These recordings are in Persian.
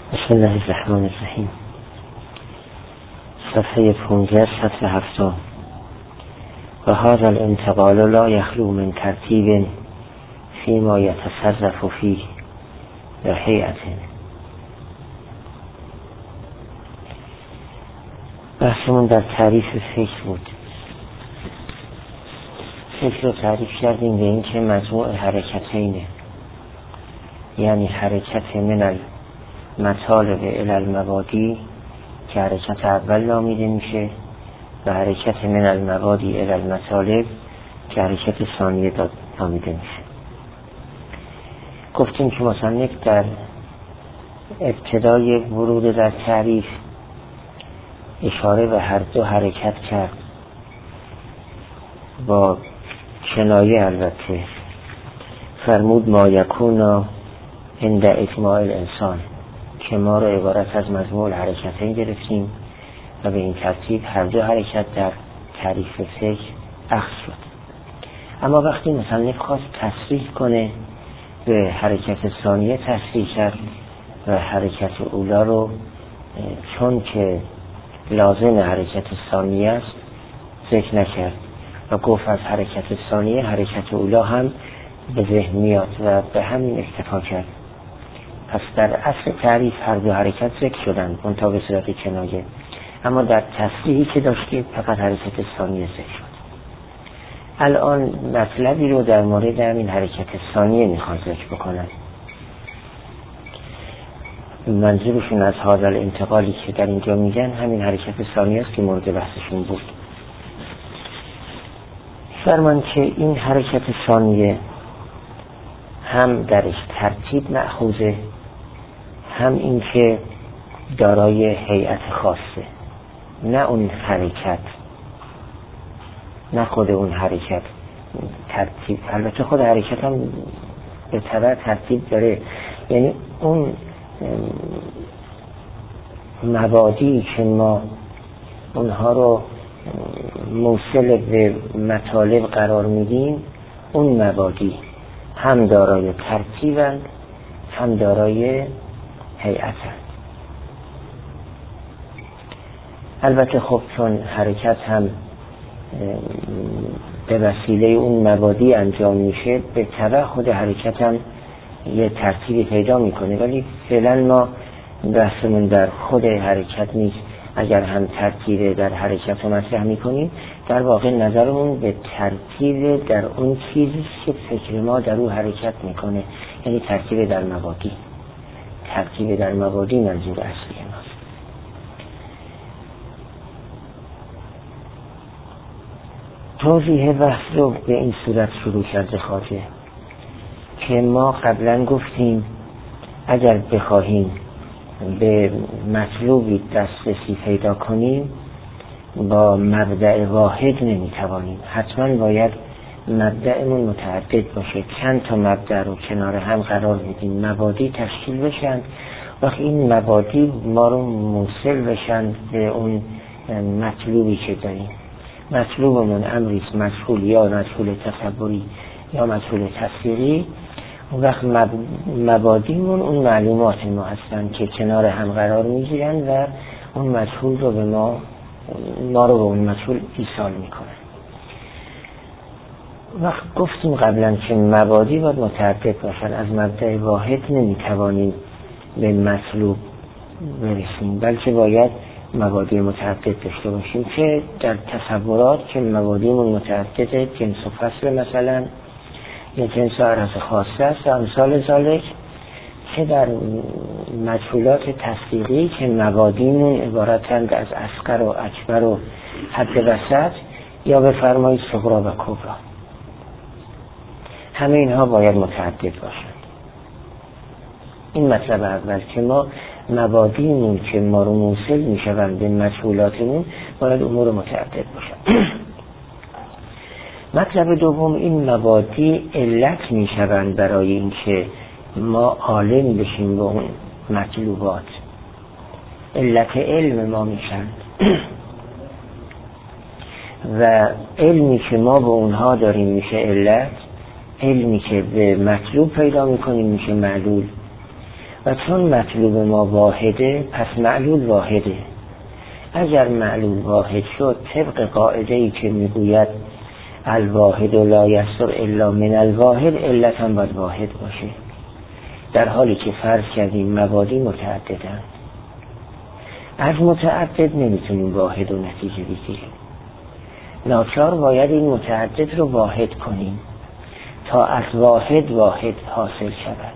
بسم الله الرحمن الرحیم. صفحه 15 صفحه 7. و هذا الانتقال لا يخلو من ترتیب فيما يتصرف فيه و هیئت. بحثمون در تعریف فکر بود. فکر رو تعریف کردیم به این که مجموع حرکتینه، یعنی حرکت من المطالب الی المبادی که حرکت اول نامیده میشه و حرکت من المبادی الی المطالب که حرکت ثانیه نامیده میشه. گفتیم که مصنف در ابتدای ورود در تعریف اشاره به هر دو حرکت کرد، با کنایه البته. فرمود ما یکونا عند اجماع الانسان، که ما رو عبارت از مجموع حرکتین گرفتیم و به این ترتیب هر دو حرکت در تعریف فکر اخذ شد. اما وقتی مصنف خواست تصریح کنه به حرکت ثانیه تصریح کرد و حرکت اولا رو چون که لازم حرکت ثانیه است ذکر نکرد و گفت از حرکت ثانیه حرکت اولا هم به ذهن میاد و به همین اکتفا کرد. پس در اصل تعریف هر دو حرکت ذکر شدند منتها به صورت کنایه، اما در تصریحی که داشتیم فقط حرکت ثانیه ذکر شد. الان مطلبی رو در مورد همین حرکت ثانیه میخواد ذکر بکنن. منظورشون از هذا الانتقالی که در اینجا میگن همین حرکت ثانیه است که مورد بحثشون بود. فرمان که این حرکت ثانیه هم درش ترتیب مأخوذه، هم این که دارای هیئت خاصه، نه اون حرکت، نه خود اون حرکت ترتیب. البته خود حرکت هم به طبع ترتیب داره، یعنی اون مبادی که ما اونها رو موصل به مطالب قرار میدیم، اون مبادی هم دارای ترتیبند هم دارای هیئتند. البته خب چون حرکت هم به وسیله اون مبادی انجام میشه، به طبع خود حرکت هم یه ترتیبی پیدا میکنه، ولی فعلا ما بحثمون در خود حرکت نیست. اگر هم ترتیب در حرکت رو مطرح میکنیم، در واقع نظرمون به ترتیب در اون چیزی که فکر ما در اون حرکت میکنه، یعنی ترتیب در مبادی. ترتیب در مبادی منظور اصلی ماست. توضیح بحث رو به این صورت شروع کرده خواجه که ما قبلا گفتیم اگر بخواهیم به مطلوبی دسترسی پیدا کنیم با مبدأ واحد نمیتوانیم، حتما باید مبدأمون متعدد باشه. چند تا مبدأ رو کنار هم قرار بدیم، مبادی تشکیل بشن، وقتی این مبادی ما رو موصل بشن به اون مطلوبی که داریم. مطلوبمون امریست مجهول یا مجهول تصوری یا مجهول تصویری، اون وقت مبادیمون اون معلومات ما هستن که کنار هم قرار میگیرن و اون مجهول رو به ما رو به اون مجهول ایصال میکنن. وقت گفتیم قبلا که مبادی باید متعدد باشن، از مبدأ واحد نمیتوانیم به مطلوب برسیم، بلکه باید مبادی متعدد داشته باشیم که در تصورات که مبادیمون متعدده، جنس و فصل مثلا یا جنس و عرض خاصه است و امثال ذالک، که در مجهولات تصدیقی که مبادیمون عبارتند از اصغر و اکبر و حد وسط یا به فرمای صغرا و کبرا، همه اینها باید متعدد باشند. این مطلب اول که ما مبادیمون که ما رو موصل میشوند به مجهولاتمون باید امور متعدد باشند. مطلب دوم، این مبادی علت میشوند برای اینکه ما عالم بشیم به اون مطلوبات، علت علم ما میشن و علمی که ما به اونها داریم میشه علت، علمی که به مطلوب پیدا میکنیم میشه معلول. و چون مطلوب ما واحده پس معلول واحده. اگر معلول واحد شد طبق قاعده‌ای که میگوید الواحد لا یصدر الا من الواحد، علت هم باید واحد باشه، در حالی که فرض کردیم مبادی متعددن. از متعدد نمیتونیم واحد و نتیجه بگیریم، ناچار باید این متعدد رو واحد کنیم تا از واحد حاصل شود.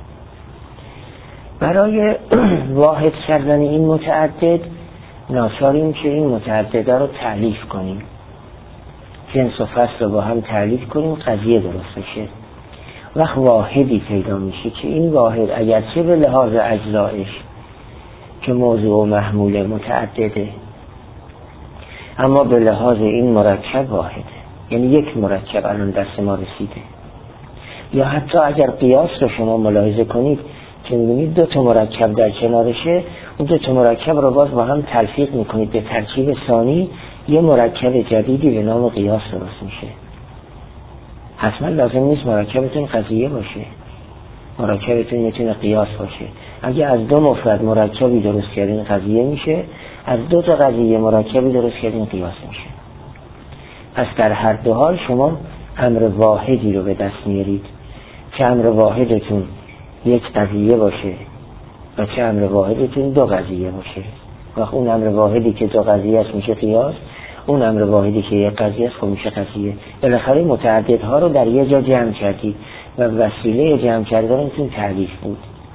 برای واحد کردن این متعدد ناچاریم که این متعدده رو تعلیف کنیم، جنس و فصل رو با هم تعلیف کنیم، قضیه درست بشه. وقت واحدی پیدا میشه که این واحد اگرچه به لحاظ اجزایش که موضوع و محمول متعدده، اما به لحاظ این مرکب واحده، یعنی یک مرکب الان دست ما رسیده. یا حتی اگر قیاس رو شما ملاحظه کنید که می‌بینید دو تا مرکب در کنارشه، اون دو تا مرکب رو باز با هم تلفیق میکنید به ترکیب ثانی، یه مرکب جدیدی به نام قیاس درست میشه. حتما لازم نیست مرکبتون قضیه باشه، مرکبتون میتونه قیاس باشه. اگه از دو مفرد مرکبی درست کردین قضیه میشه، از دو تا قضیه مرکبی درست کردین قیاس میشه. پس در هر دو حال شما امر واحدی رو به دست میارید، چه امر واحدتون یک قضیه باشه و چه امر واحدتون دو قضیه باشه. وقت اون امر واحدی که دو قضیه است میشه قیاس، اون امر واحدی که یک قضیه است خب میشه قضیه. بالاخره متعددها رو در یه جا جمع کردید و وسیله جمع کردنتون تعلیف بود.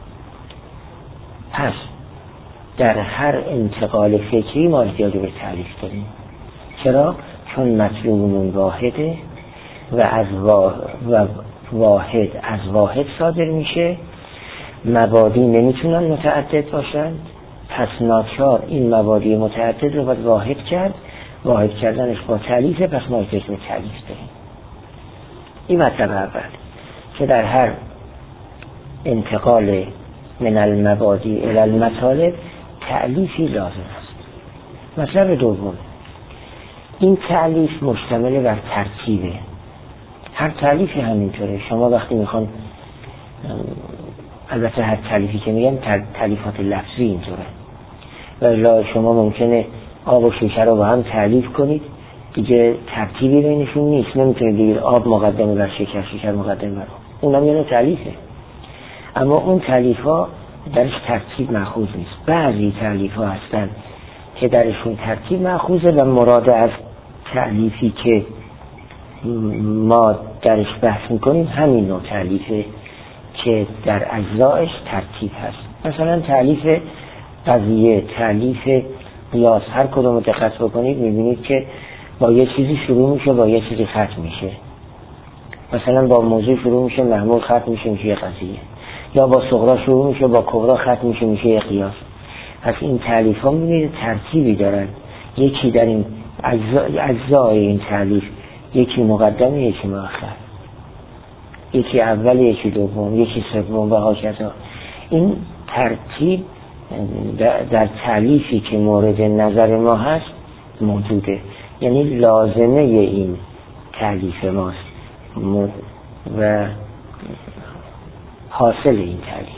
پس در هر انتقال فکری ما احتیاج به تعلیف داریم. چرا؟ چون مطلوبمون واحده و از واحد از واحد صادر میشه، مبادی نمیتونن متعدد باشند، پس ناچار این مبادی متعدد رو باید واحد کرد، واحد کردنش با تعلیف، پس ما احتیاج به تعلیف داریم. این مطلب اول که در هر انتقال من المبادی الی المطالب تعلیفی لازم است. مطلب دوم، این تعلیف مشتمل بر ترتیبه. هر تعلیفی همینطوره. شما وقتی میخوان، البته هر تعلیفی که میگم تعلیفات لفظی اینطوره، ولی شما ممکنه آب و شکر رو با هم تعلیف کنید، دیگه ترتیبی بینشون نیست، نمیتونید دیگه آب مقدمه بر شکر، شکر مقدمه بر آب، اونم یعنی تعلیفه. اما اون تعلیف ها درش ترتیب مأخوذ نیست. بعضی تعلیف ها هستن که درشون ترتیب مأخوذه و مراد از تعلیفی که ما درش بحث میکنیم همین نوع تعلیفه که در اجزایش ترتیب هست. مثلا تعلیف قضیه، تعلیف قیاس، هر کدوم دقت بکنید میبینید که با یه چیزی شروع میشه، با یه چیزی ختم میشه. مثلا با موضوع شروع میشه، محمول ختم میشه، میشه یه قضیه. یا با صغرا شروع میشه، با کبرا ختم میشه، میشه یه قیاس. پس این تعلیف ها میبینید ترتیبی دارن، یکی در این اجزای این تعلیف، یکی مقدم، یکی مؤخر، یکی اول، یکی دوم، یکی سوم و هاکذا. این ترتیب در تعلیفی که مورد نظر ما هست موجوده، یعنی لازمه این تعلیف ماست و حاصل این تعلیف.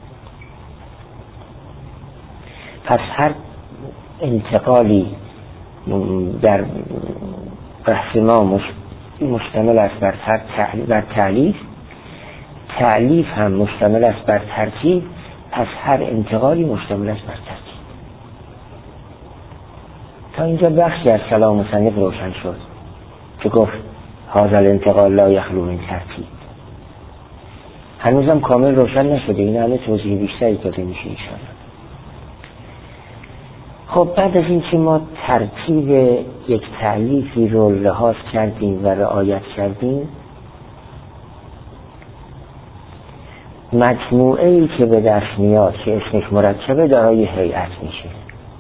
پس هر انتقالی در بحث ما مشتمل است بر تعلیف، تعلیف هم مشتمل است بر ترتیب، پس هر انتقالی مشتمل است بر ترتیب. تا اینجا بخشی از کلام مصنف روشن شد که گفت هذا الانتقال لا یخلو من ترتیب. هنوزم کامل روشن نشده، این همه توضیح بیشتری داده میشه انشاءالله. خب بعد از این که ما ترتیب یک تعلیفی رو لحاظ کردیم و رعایت کردیم، مجموعه‌ای که به دست میاد که اسمش مرکبه دارای هیئت میشه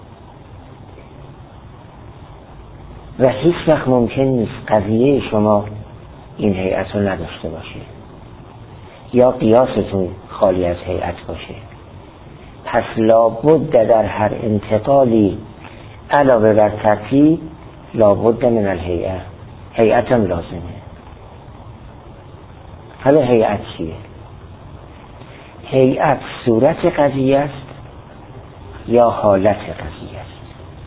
و هیچ وقت ممکن نیست قضیه شما این هیئت رو نداشته باشه یا قیاستون خالی از هیئت باشه. پس لابد در هر انتقالی علاوه بر ترتیب لابد من الهیئه، هیئت هم لازمه. حالا هیئت چیه؟ هیئت صورت قضیه است یا حالت قضیه است؟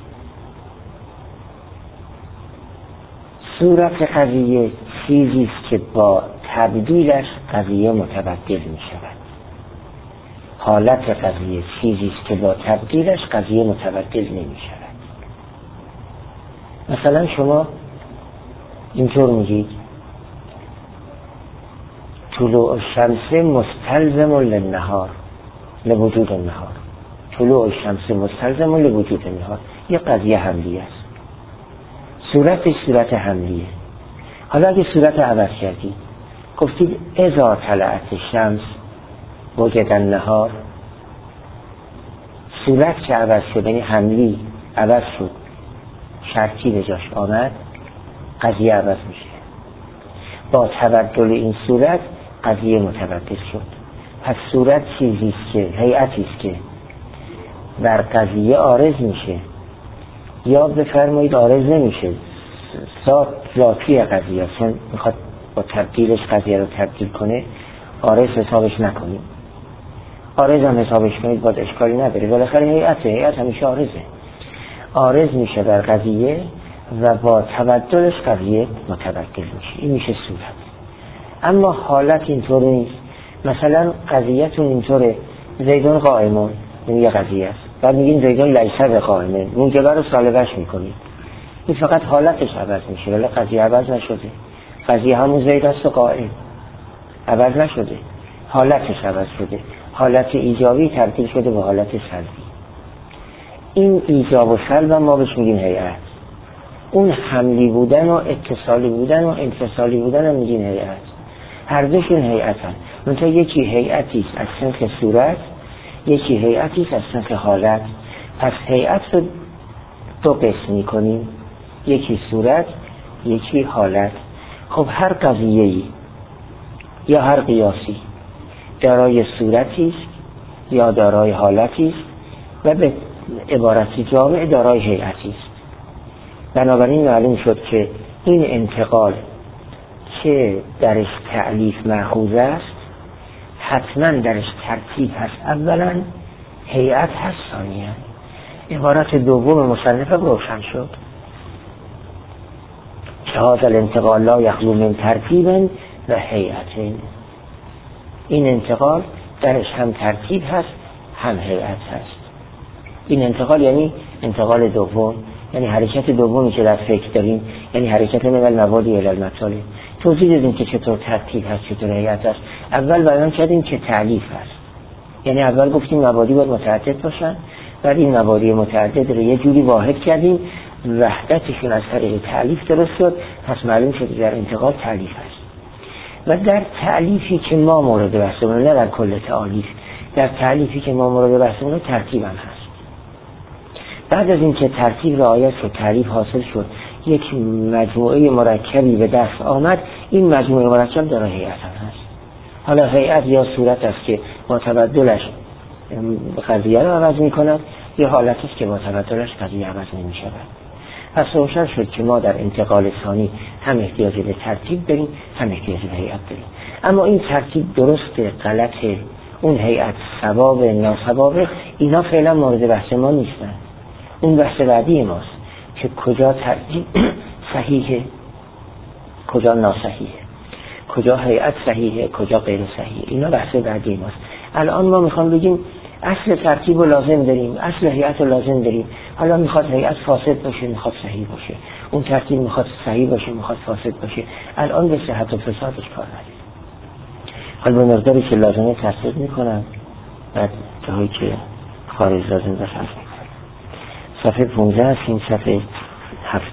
صورت قضیه چیزی است که با تبدیلش قضیه متبدل می شود. حالت قضیه چیزی است که با تبدیلش قضیه متبدل نمی شود. مثلا شما اینطور میگید طلوع الشمس مستلزم للنهار لوجود النهار. طلوع الشمس مستلزم لوجود النهار یه قضیه حملیه است، صورتش صورت حملیه. حالا اگه صورت عوض کردید گفتید اذا طلعت الشمس وجد النهار، صورت که عوض شد یعنی حملی عوض شد، شرطی به جاش آمد، قضیه عوض میشه. با تبدل این صورت قضیه متبدل شد. پس صورت چیزی است که هیئتی است که بر قضیه عارض میشه، یا بفرمایید عارض نمیشه، ذاتی قضیه چون میخواد با تبدیلش قضیه رو تبدیل کنه، عارض حسابش نکنیم. عارض هم حسابش کنید باید اشکالی نداره، بالاخره هیئت همیشه عارض میشه در قضیه و با تبدلش قضیه متبدل میشه. این میشه صورت. اما حالت اینطور نیست. مثلا قضیهتون اینطوره زیدون قائمون، این یه قضیه است، بعد میگین زیدون لیس بقائمون، موجبه رو سالبش میکنید. این فقط حالتش عوض میشه ولی قضیه عوض نشده. قضیه همون زید است و قائم، عوض نشده، حالتش عوض شده. حالت ایجابی تبدیل شده به حالت سلبی. این ایجاب و سلب ما بهش میگیم هیئت. اون حملی بودن و اتصالی بودن و انفصالی بودن هم میگیم هیئت. هر دوشون هیئتن. منتها یکی هیئتی است از سنخ صورت، یکی هیئتی است از سنخ حالت. پس هیئت رو دو قسم میکنیم، یکی صورت یکی حالت. خب هر قضیه‌ای یا هر قیاسی دارای صورتی است یا دارای حالتی است و به عبارتی جامع دارای هیئتی است. بنابراین معلوم شد که این انتقال که درش تألیف مأخوذ است حتما درش ترتیب هست، اولا هیئت هست، ثانیاً عبارت دوم مصنف روشن شد که هذا الانتقال لا یخلو من ترتیب و هیئت. این انتقال درش هم ترتیب هست هم هیئت هست. این انتقال یعنی انتقال دوم، یعنی حرکت دومی که در فکر داریم، یعنی حرکت من المواد الی المطالب. توضیح دادیم که چطور ترتیب هست چطور هیئت هست. اول بیان کردیم که تألیف هست، یعنی اول گفتیم مبادی باید متعدد باشن، بعد این مبادی متعدد رو یه جوری واحد کردیم، وحدتشون از طریق تألیف درست شد. پس معلوم شد در انتقال تألیف هست. و در تألیفی که ما مورد بحثمون، نه در کل تألیف، در تألیفی که ما مورد بحثمون ترتیب هم هست. بعد از این که ترتیب رعایت شد، تألیف حاصل شد، یک مجموعه مرکبی به دست آمد، این مجموعه مرکب دارای هیئت هم هست. حالا هیئت یا صورت است که با تبدلش قضیه رو عوض می کند، یا حالت است که با تبدلش قضیه عوض نمی شود. پس روشن شد که ما در انتقال ثانی هم احتیاج به ترتیب داریم هم احتیاج به هیئت داریم. اما این ترتیب درسته غلطه، اون هیئت ثواب ناثواب، اینا فعلا مورد بحث ما نیستن. اون بحث بعدی ماست که کجا ترتیب صحیحه کجا ناصحیحه، کجا هیئت صحیحه کجا غیر صحیحه. اینا بحث بعدی ماست. الان ما میخوام بگیم اصل ترتیب رو لازم داریم، اصل هیئت رو لازم داریم. حالا میخواد هیئت فاسد باشه میخواد صحیح باشه، اون ترتیب میخواد صحیح باشه میخواد فاسد باشه. الان به صحت و فسادش کار نداریم. حالا به مقداری که لازمه تصدیق میکنم، بعد جایی که خارج لازم باشه میکنم. صفحه 15 است، این صفحه 7.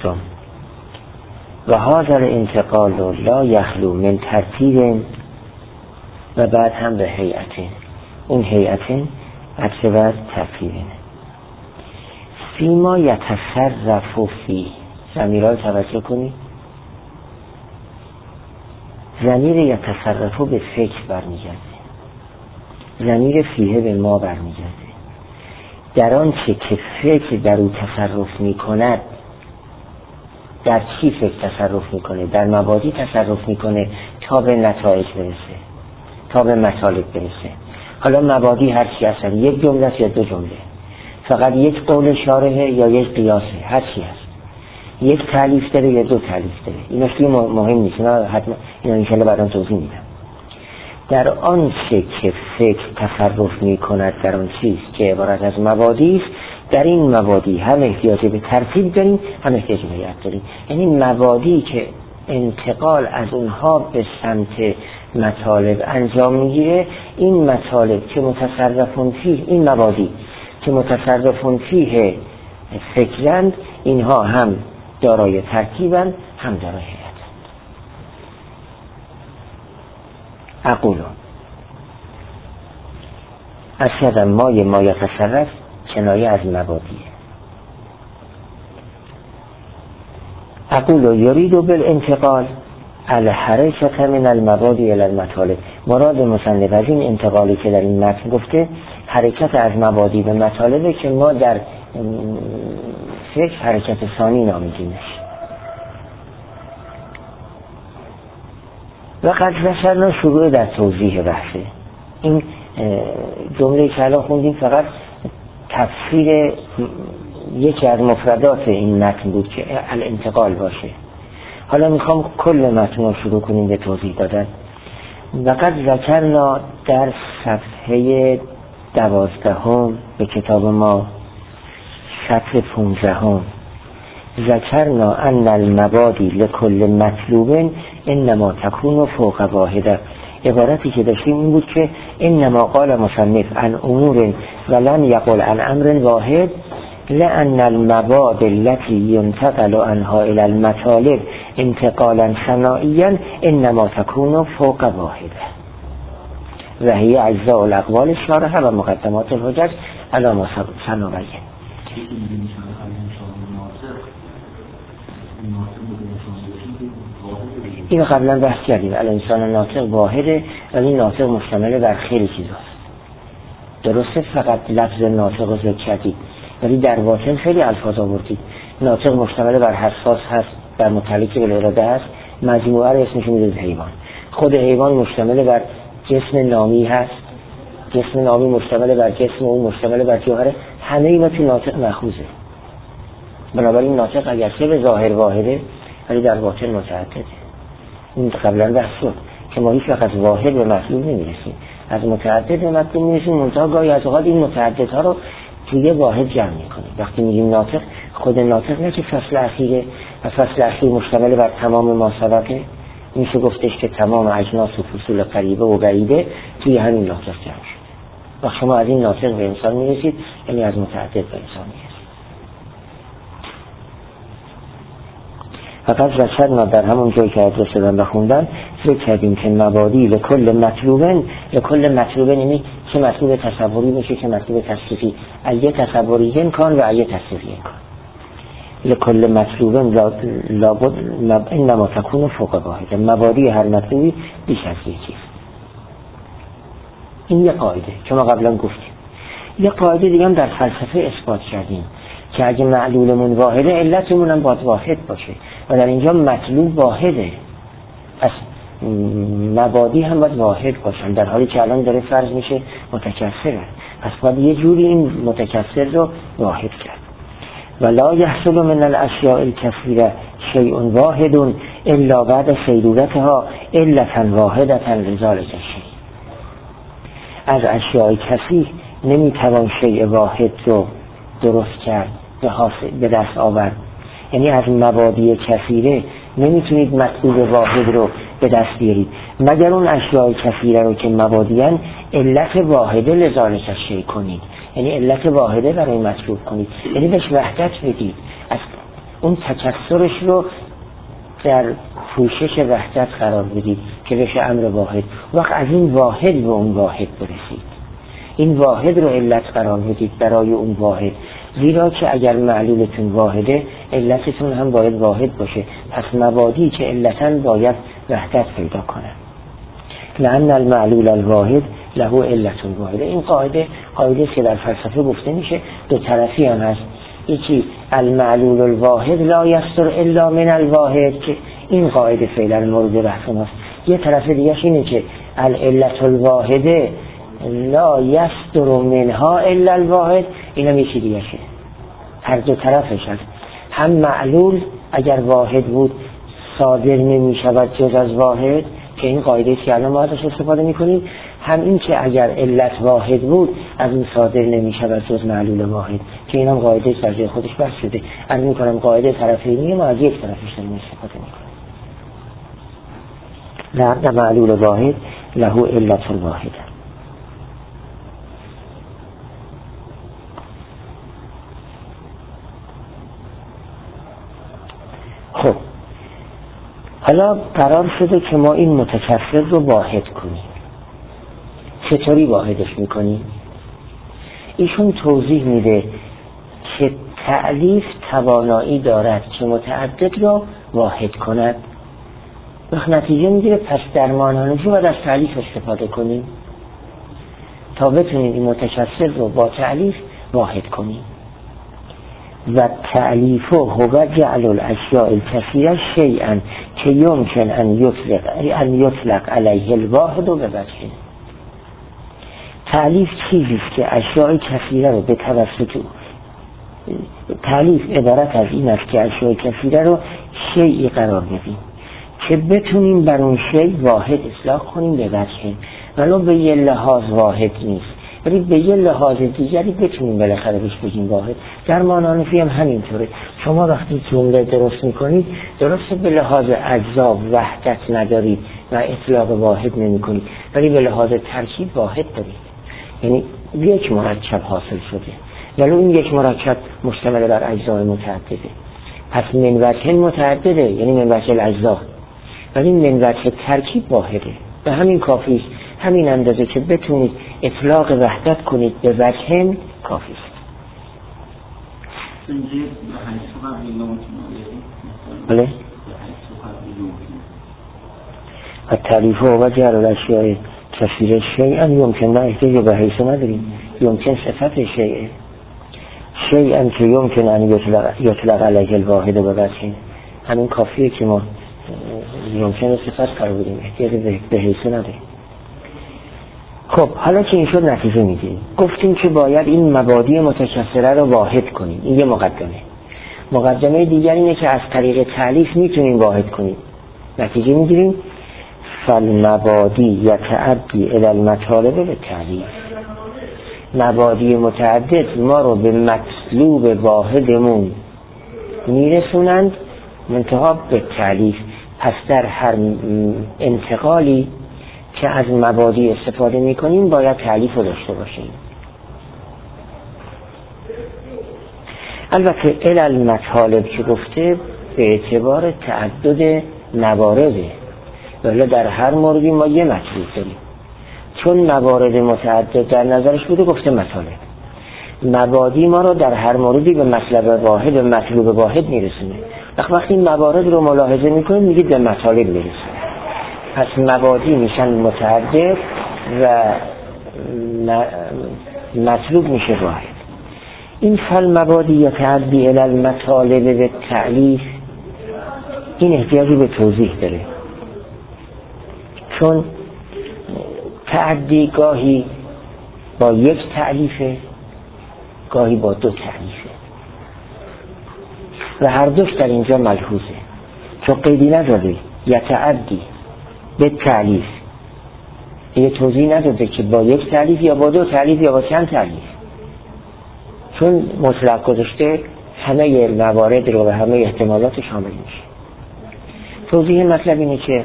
و هذا الانتقال لا یخلو من ترتیب و بعد هم به هیئت. اون هیئت عطف بر ترتیب. فیما یتصرف فی، ضمیرها رو توجه کنید. ضمیر یتصرف به فکر برمیگرده، ضمیر فیه به ما برمیگرده. در آن چه که فکر در او تصرف می کند، در چی فکر تصرف می کنه؟ در مبادی تصرف می کنه تا به نتایج برسه، تا به مطالب برسه. حالا مبادی هر چی هستن، یک جمله یا دو جمله، فقط یک قول شارحه یا یک قیاسه، هر چی هست، یک تالیف داره یا دو تالیف داره، این اصلی مهم نیست، اینا حتما اینا انشالله بعدا توضیح میدم. در آن چه که فکر تصرف می کند در آن چیز که عبارت از مبادی است، در این مبادی هم احتیاج به ترتیب داریم هم احتیاج به هیئت داریم. یعنی مبادی که انتقال از اونها به سمت مطالب انجام میگیره، این مطالب که متصرفون فیه، این مبادی که متصرفون فیه فکرند، اینها هم دارای ترتیبند هم دارای هیئت. اقولو اصلا ما یتصرف کنایه از مبادیه. اقولو یریدو بالانتقال الحرکت من المبادی الى المطالب. مراد مصنف از این انتقالی که در این متن گفته حرکت از مبادی به مطالبه که ما در فکر حرکت ثانی نامیدیمش. و قد ذکرنا شروع در توضیح بحثه. این جمله که الان خوندیم فقط تفسیر یکی از مفردات این متن بود که الانتقال باشه. حالا میخوام کل متن رو شروع کنیم به توضیح دادن. و قد ذکرنا در صفحه 12 به کتاب ما، صفحه 15 ذکرنا ان المبادی لکل مطلوب انما تکون فوق واحده. عبارتی که داشتیم این بود که انما قال مصنف عن امور ولم یقل عن امر واحد لأن المباد التي ينتقل عنها الى المطالب انتقالا ثنائيا انما تكون فوق واحده و هي اجزاء الاقوال الشارحه و مقدمات الحجج على ما سنبين. این قبلا بحث کردیم. الانسان ناطق واحده ولی ناطق مشتمل بر خیلی چیزاست. درسته فقط لفظ ناطق رو ذکر کردید ولی در باطن خیلی الفاظ آوردید. ناطق مشتمل بر حساس هست، بر متعلق به اراده هست، مجموعه رو اسمش میذارید حیوان. خود حیوان مشتمل بر جسم نامی هست، جسم نامی مشتمل بر جسم اون مشتمل بر جوهره، همه اینا تو ناطق مأخوذه. بنابراین ناطق اگرچه به ظاهر واحده ولی در باطن متعدده. این قبلا بحث شد که ما هیچ وقت از واحد به مطلوب نمیرسیم، از متعدد به مطلوب میرسیم، منتها گاهی از اوقات این متعددها رو توی واحد جمع میکنیم. وقتی میگیم ناطق، خود ناطق نه که فصل اخیره و فصل اخیر مشتمل بر تمام ما سبقه، میشه گفتش که تمام اجناس و فصول قریبه و بعیده توی همین ناطق جمع شد. و شما از این ناطق به انسان میرسید، یعنی از متعدد به انسان میرسید. فقط ذکرنا در همون جایی که ادرس دادن بخوندن ذکر کردیم که مبادی لکل مطلوبن، لکل مطلوبن یعنی چه مطلوب تصوری میشه که مطلوب تصریفی، ایه تصوری کن و ایه تصریفی کن. لکل مطلوبن لابد انما تکون فوق واحده. مبادی هر مطلوبی بیش از یکی. این یه قاعده که ما قبلا گفتیم. یه قاعده دیگه هم در فلسفه اثبات کردیم که اگه معلولمون واحده علتمون هم باید واحد باشه و در اینجا مطلوب واحده، پس مبادی هم باید واحد باشن، در حالی که الان داره فرض میشه متکثره، پس باید یه جوری این متکثر رو واحد کرد. ولا یحصل من الاشیاء الکثیره شیء واحد الا بعد صیرورتها علتا واحدتا لذلک الشیء. از اشیاء کثیر نمیتوان شیء واحد رو درست کرد، به دست آورد. یعنی از مبادی کثیره نمیتونید مطلوب واحد رو به دست بیارید مگر اون اشیاء کثیره رو که مبادیان علت واحده لذالک الشیء کنید، یعنی علت واحده برای مطلوب کنید، یعنی بهش وحدت بدید، از اون تکثرش رو در پوشش وحدت قرار بدید که بشه امر واحد. وقت از این واحد به اون واحد برسید، این واحد رو علت قرار بدید برای اون واحد، زیرا که اگر معلولتون واحده علتتون هم باید واحد باشه، پس مبادی که علتن باید وحدت پیدا کنن. لأن المعلول الواحد له علت واحده. این قاعده که در فلسفه گفته میشه، دو طرفی هم هست. یکی المعلول الواحد لا یصدر الا من الواحد که این قاعده فعلا مورد بحث ماست. یه طرف دیگه اینه که العلت الواحده لا یصدر منها الا الواحد، اینم یکی دیگه شه، هر دو طرفش هست. هم معلول اگر واحد بود صادر نمی شود جز از واحد، که این قاعده که الان ما ازش استفاده میکنیم، هم این که اگر علت واحد بود از این صادر نمی شود جز معلول واحد، که اینم قاعده در جای خودش بحث شده. از میکنم قاعده طرفینی ما از یک طرفش داریم استفاده میکنیم. لأن معلول واحد له علت الواحد. خب حالا قرار شده که ما این متکثر رو واحد کنیم. چطوری واحدش میکنیم؟ ایشون توضیح میده که تألیف توانایی دارد که متعدد را واحد کند. وقت نتیجه میگیره پس در مانانجی باید از تألیف استفاده کنیم تا بتونیم این متکثر رو با تألیف واحد کنیم. و تألیف هو جعل الاشیاء الکثیره شیئا که یمکن ان یطلق علیه الواحد و بوجه. تألیف چیزیست که اشیاء کثیره رو به توسط تألیف عبارت از این است که اشیاء کثیره رو شیئی قرار بدیم که بتونیم بر اون شیء واحد اطلاق کنیم به وجه، ولو به یه لحاظ واحد نیست، ولی به یه لحاظ دیگری بتونیم بالاخره بهش بگیم واحد. در مانانفی هم همینطوره. شما وقتی جمله درست میکنید درسته به لحاظ اجزا وحدت ندارید و اطلاق واحد نمی کنید، ولی به لحاظ ترکیب واحد دارید، یعنی یک مرکب حاصل شده، ولی این یک مرکب مشتمل بر اجزای متعدده. پس من وجه متعدده، یعنی من وجه الاجزا، ولی من وجه ترکیب واحده. به همین کافیست، همین اندازه که بتونید اطلاق وحدت کنید به وجه کافیست. بله؟ و تعریف و جعل الاشیاء کثیره شیئا یمکن، نه احتیاج به حیث نداریم، یمکن صفت شیئه، شیئا که یمکن ان یطلق علیه الواحد و بوجه، همین کافیه که ما یمکن صفت قرار بدیم، احتیاج به حیث نداریم. خب حالا که این شد نتیجه میگیریم. گفتیم که باید این مبادی متکثره رو واحد کنیم. این یه مقدمه دیگر اینه که از طریق تألیف میتونیم واحد کنیم. نتیجه میگیریم فالمبادی یتعدی الی المطالب بالتألیف. مبادی متعدد ما رو به مطلوب واحدمون میرسونند منتها به تألیف. پس در هر انتقالی که از مبادی استفاده میکنیم باید تألیف رو داشته باشیم. البته الی المطالب که گفته به اعتبار تعدد موارده، ولی در هر موردی ما یه مطلوب داریم، چون موارد متعدد در نظرش بوده گفته مطالب. مبادی ما رو در هر موردی به مطلب واحد و مطلوب واحد میرسونه. وقتی این موارد رو ملاحظه میکنیم میگید به مطالب میرسونه. پس مبادی میشن متعدد و مطلوب میشه واحد. این فالمبادی یتعدی الی المطالب بالتألیف، این احتیاجی به توضیح داره، چون تعدی گاهی با یک تألیفه، گاهی با دو تألیفه و هر دوش در اینجا ملحوظه، چون قیدی نداده یتعدی به تألیف، یه توضیح نداده که با یک تألیف یا با دو تألیف یا با چند تألیف، چون مطلق گذاشته همه موارد رو و همه احتمالات شامل میشه. توضیح مطلب اینه که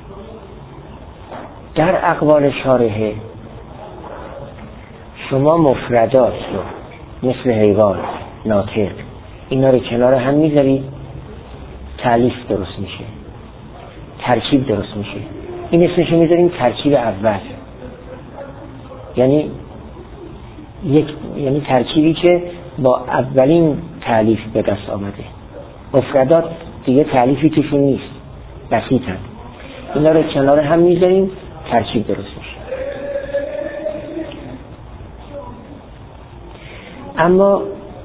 در اقوال شارحه شما مفردات رو مثل حیوان، ناطق، اینا رو کنار هم میذارید، تألیف درست میشه، ترکیب درست میشه. این اسمشو میذاریم ترکیب اول، یعنی ترکیبی که با اولین تألیف به دست آمده. مفردات دیگه تألیفی توشون نیست، بسیطن. اینا رو کنار هم میذاریم، ترکیب درست میشه. اما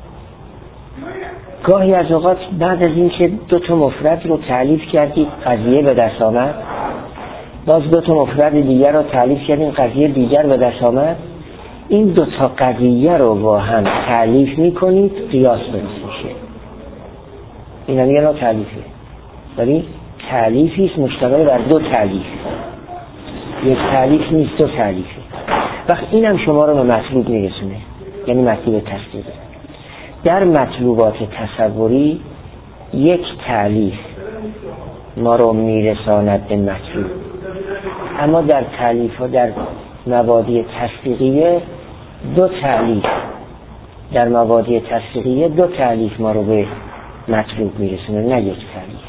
گاهی از اوقات بعد از این که دو تا مفرد رو تألیف کردید قضیه به دست آمد، باز 2 تا مفرد دیگر رو تعلیف کردیم، قضیه دیگر به دست آمد. این 2 تا قضیه رو با هم تعلیف میکنید، قیاس میشه. این هم یه نوع تعلیفه، ولی تعلیفی است مشتمل بر 2 تعلیف. یک تعلیف نیست، 2 تعلیفه. وقت اینم شما رو به مطلوب میرسونه، یعنی مطلوب تصدیقه. در مطلوبات تصوری یک تعلیف ما رو میرساند به مطلوب، اما در تعلیف و در مبادی تصدیقیه 2 تعلیف، در مبادی تصدیقیه 2 تعلیف ما رو به مطلوب میرسونه، نه یک تعلیف.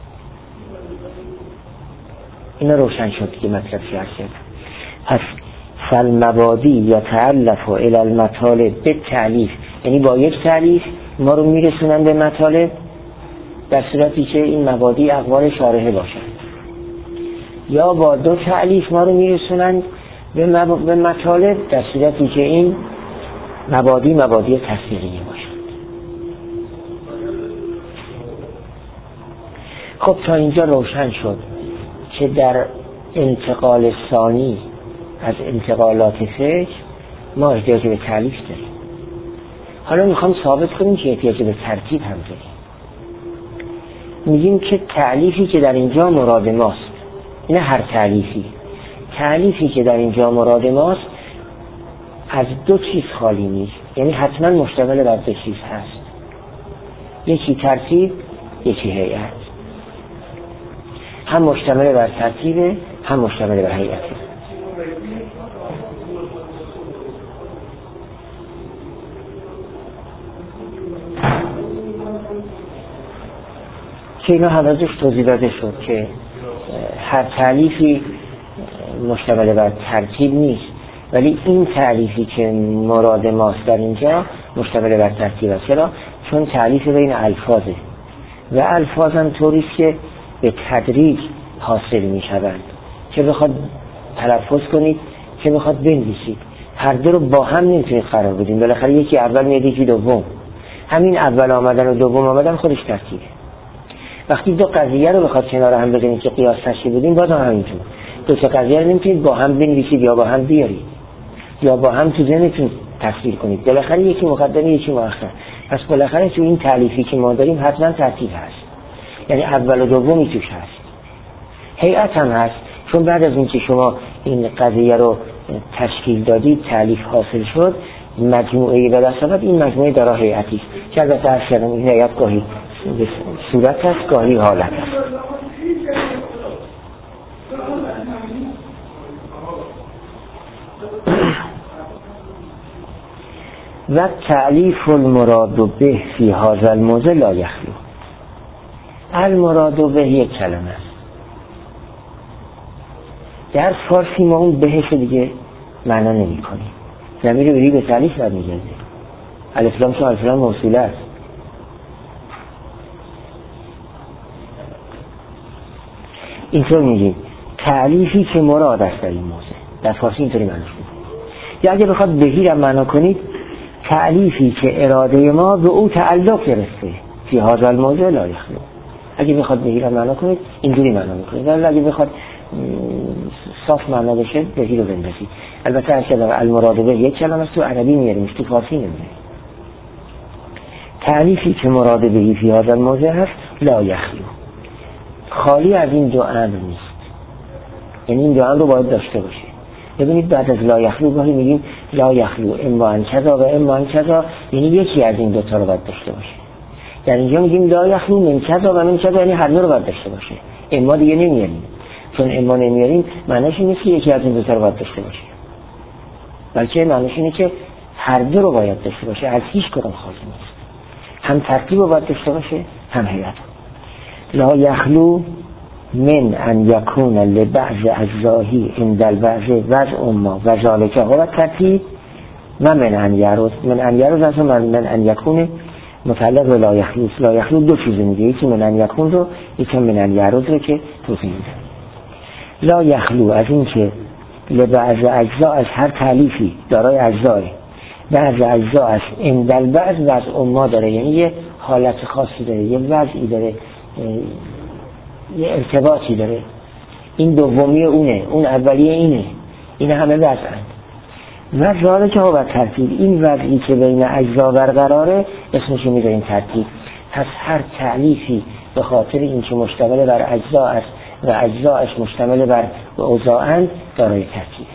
اینا روشن شد که مطلب چی هست. پس فالمبادی یا تعلف و الی المطالب به تعلیف، یعنی با یک تعلیف ما رو میرسونن به مطالب، در صورتی که این مبادی اقوال شارحه باشن، یا با 2 تعلیف ما رو میرسونن به مطالب، در صورتی که این مبادی تصدیقیه باشن. خب تا اینجا روشن شد که در انتقال ثانی از انتقالات فکر ما احتیاج به تعلیف داریم. حالا میخوام ثابت کنیم که احتیاج به ترتیب هم داریم. میگیم که تعلیفی که در اینجا مراد ماست، نه هر تعلیفی که در اینجا مراد ماست از 2 چیز خالی نیست، یعنی حتما مشتمل بر 2 چیز هست، یکی ترتیب، یکی هیئت. هم مشتمل بر ترتیب، هم مشتمل بر هیئت. که اینا حوضش توضیح داده شد که هر تعلیفی مشتمل بر ترتیب نیست، ولی این تعلیفی که مراد ماست در اینجا مشتمل بر ترتیب است. چرا؟ چون تعلیف بین الفاظه و الفاظ هم طوریست که به تدریج حاصل می شوند، چه بخواد تلفظ کنید چه بخواد بنویسید، هر 2 رو با هم نمیتونید قرار بدیم، بالاخره یکی اول میاد یکی دوم. همین اول آمدن و دوم آمدن خودش ترتیبه. وقتی 2 قضیه رو بخواد کنار هم بزنید که قیاس تشریح بدیم، باز هم همینطور 2 تا قضیه رو نمیتونید با هم بنویسید یا با هم بیارید یا با هم تو ذهنتون تصویر کنید، بالاخره یکی مقدم یکی مؤخر. پس بالاخره تو این تعلیفی که ما داریم حتما ترتیب هست، یعنی اول و دومی توش هست. هیئت هم هست، چون بعد از اینکه شما این قضیه رو تشکیل دادید، تعلیف حاصل شد، مجموعه به دست آمد، این مجموعه داره هیئتی است که البته عرض کردم این هیئت گاهی صورت است گاهی حالت است. و تعلیف المراد به فی هذا الموضع لا یخلو. المراد به یک کلمه است. در فارسی ما اون بهش دیگه معنا نمی کنیم، ضمیر بری به تعلیف برمیگرده. الف لام چون الف لام موصوله است. اینطور میگیم تعلیفی که مراد است در این موضع، در فارسی اینطوری معنیش میکنیم. یا اگه بخواد بهی را معنا کنید، تعلیفی که اراده ما به او تعلق گرفته فی هذا الموضع لا یخلو. اگه بخواد بهی را معنا کنید اینجوری معنا میکنید، ولی اگه بخواد صاف معنا بشه بهی رو بندازید. البته هر کلمه المراد به یک کلمه است، تو عربی میاریم، تو فارسی نمیاریم. تعلیفی که مراد بهی فی هذا الموضع هست لا یخلو، خالی از این 2 امر نیست، یعنی این 2 امر رو باید داشته باشه. ببینید بعد از لا یخلو گاهی میگیم لا یخلو اما ان کذا و اما ان کذا، یعنی یکی از این 2 تا رو باید داشته باشه. در اینجا میگیم لا یخلو من کذا و من کذا، یعنی هر 2 رو باید داشته باشه. اما دیگه نمیاریم، چون اما نمیاریم معنیش نیست که یکی از این 2 تا رو باید داشته باشه، بلکه معنیش اینه که هر 2 رو باید داشته باشه، از هیچ کدوم خالی نیست. هم ترتیب رو باید داشته باشه، هم هیئت. لا یخلو من ان یکون لبعض اجزاهی عند البعض وضع ما و ذالک هو ترتیب و من ان یروز از من ان یکون متعلق به لا یخلو. لا یخلو 2 چیز میگه، یکی من ان یکون رو، یکی من ان یروز رو که توضیح میده. لا یخلو از این که لبعض اجزا، از هر تعلیفی دارای اجزای، بعض اجزا از عند البعض وضع ما داره، یعنی یه حالت خاصی داره، یه وضعی داره، یه ارتباطی داره این دومی اونه، اون اولیه اینه، این همه وضعند. وضع حالا که با ترتیب، این وضعی که بین اجزا برقراره اسمشو میذاریم ترتیب. پس هر تعلیفی به خاطر این که مشتمل بر اجزا است و اجزاش مشتمل بر اوضاعند دارای ترتیبه.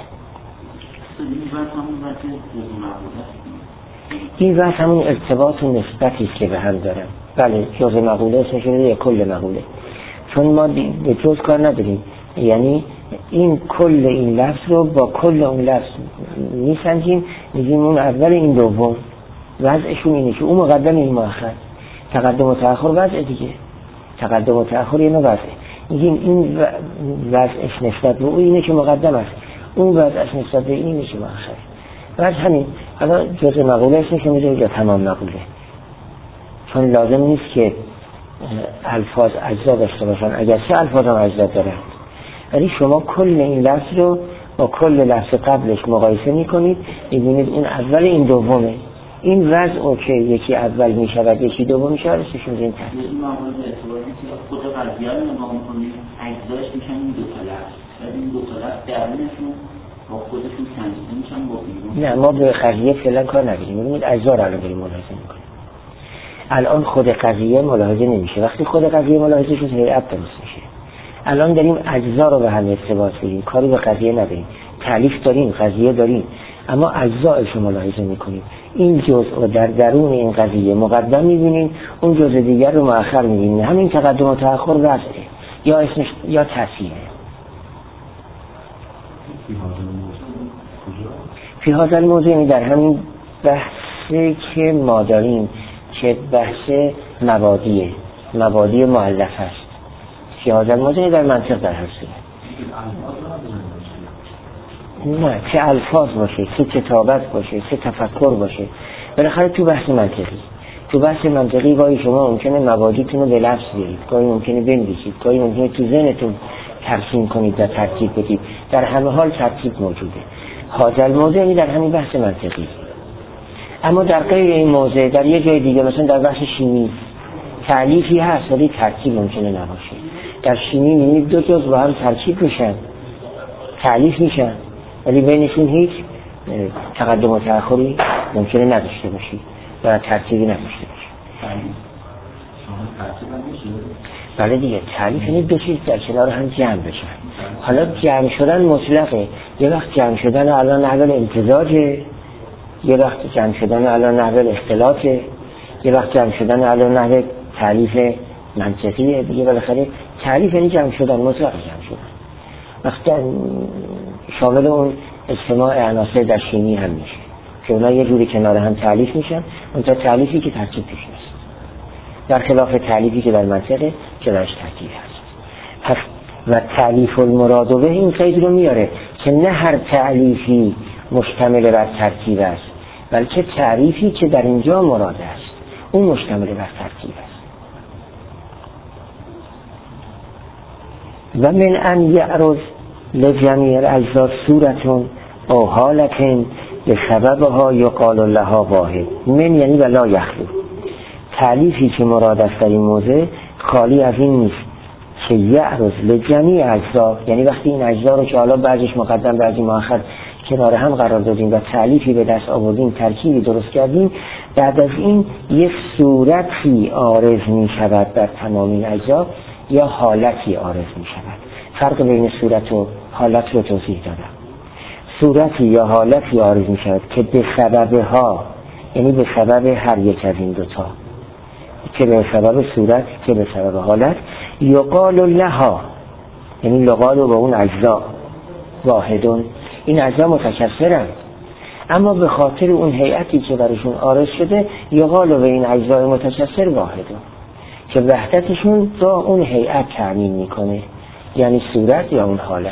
این وضع همون ارتباط و نسبتی است که به هم دارن. بله جزء مقوله اسمش یا کل مقوله، چون ما به جز کار نداریم، یعنی این کل این لفظ رو با کل اون لفظ میسنجیم، میگیم اون اول این دوم وضعشون اینه که اون مقدم این مؤخر، تقدم و تأخر وضع دیگه، تقدم و تأخر یه نوع وضعه، میگیم این وضعش نسبت به اون اینه که مقدم است، اون وضعش نسبت به اینه که مؤخر. وضع همین. حالا جزء مقوله اسمش رو میذاریم یا تمام مقوله، چون لازم نیست که الفاظ اجزا داشته باشن، اگرچه الفاظ هم اجزا دارن، ولی شما کل این لفظ رو با کل لفظ قبلش مقایسه میکنید، میبینید اون اول این دومه، این وضع که یکی اول میشود یکی دوم میشود اسمشون این ترتیب. این معامله اعتباری که خود قضیه رو نگاه میکنید اجزاش میشن این دو تا لفظ، ولی این دو تا لفظ درونشون با خودشون تنظیم میشن با بیرون. نه ما به قضیه فعلا کار نداریم، میبینید اجزا رو الان داریم ملاحظه میکنیم. الان خود قضیه ملاحظه نمیشه، وقتی خود قضیه ملاحظه شد هیئت درست میشه. الان داریم اجزا رو به هم ارتباط بدیم، کاری به قضیه نداریم، تعلیف داریم، قضیه داریم، اما اجزایش رو ملاحظه میکنیم. این جزء رو در درون این قضیه مقدم میبینیم، اون جزء دیگر رو مؤخر میبینیم. همین تقدم و تأخر وضعه یا اسمش یا تأثیره. فی هذا الموضوع در همین بحثی که ما داریم که بحث مبادی مؤلف است، فی هذا الموضوع در منطق در هست نه چه الفاظ باشه، چه کتابت باشه، چه تفکر باشه، بالاخره تو بحث منطقی گاهی شما ممکنه مبادیتون رو به لفظ بیارید، گاهی ممکنه بنویسید، گاهی ممکنه تو ذهنتون ترسیم کنید و ترتیب بدید، در همه حال ترتیب موجوده. هذا الموضوع یعنی در همین بحث منطقی. اما در غیر این موضوع در یه جای دیگه، مثلا در بحث شیمی تعلیفی هست ولی ترتیب ممکنه نباشه. در شیمی میبینید دو جزء با هم ترکیب میشن، تعلیف میشن، ولی بینشون هیچ تقدم و تأخری ممکنه نداشته باشی و ترتیبی نداشته باشی. بله دیگه، تعلیف یعنی دو چیز در کنار هم جمع بشن. حالا جمع شدن مطلقه، یه وقت جمع شدن الان نحو امتزاجه، یه وقت جمع شدن الان نحو اختلاطه، یه وقت جمع شدن الان نحو تعلیف منطقیه دیگه. بالاخره تعلیف یعنی جمع شدن، مطلق جمع شدن. وقتی شامل اون اجتماع عناصر در شیمی هم میشه که اونا یه جوری کنار هم تعلیف میشن، اون تا تعلیفی که ترتیب توش نیست، در خلاف تعلیفی که در منطقه که درش ترتیب هست. پس و تعلیف المراد به این قید رو میاره که نه هر تعلیفی مشتمل بر ترتیب است، بلکه تعریفی که در اینجا مراد است اون مشتمل بر ترتیب است. و من ان یعرض لجمیع الاجزا صورتون او حالتن به سببها یقال لها واحد. من یعنی ولا یخلو، تعلیفی که مراد است در این موضع خالی از این نیست که یعرض لجمیع اجزا، یعنی وقتی این اجزا رو که حالا بعضیش مقدم بعضی مؤخر کنار هم قرار دادیم و تعلیفی به دست آوردیم، ترکیبی درست کردیم، بعد از این یک صورتی عارض می شود در تمام این اجزا یا حالتی عارض می شود. فرق بین صورت و حالت رو توضیح دادم. صورتی یا حالتی عارض می شود که به سببها، یعنی به سبب هر یک از این دوتا، که به سبب صورت که به سبب حالت، یقال لها، یعنی لقال با اون اجزا واحدون، این اجزا متکثرن، اما به خاطر اون هیئتی که برشون عارض شده یقال به این اجزای متکثر واحدون که وحدتشون با اون هیئت تعمین میکنه، یعنی صورت یا اون حالت.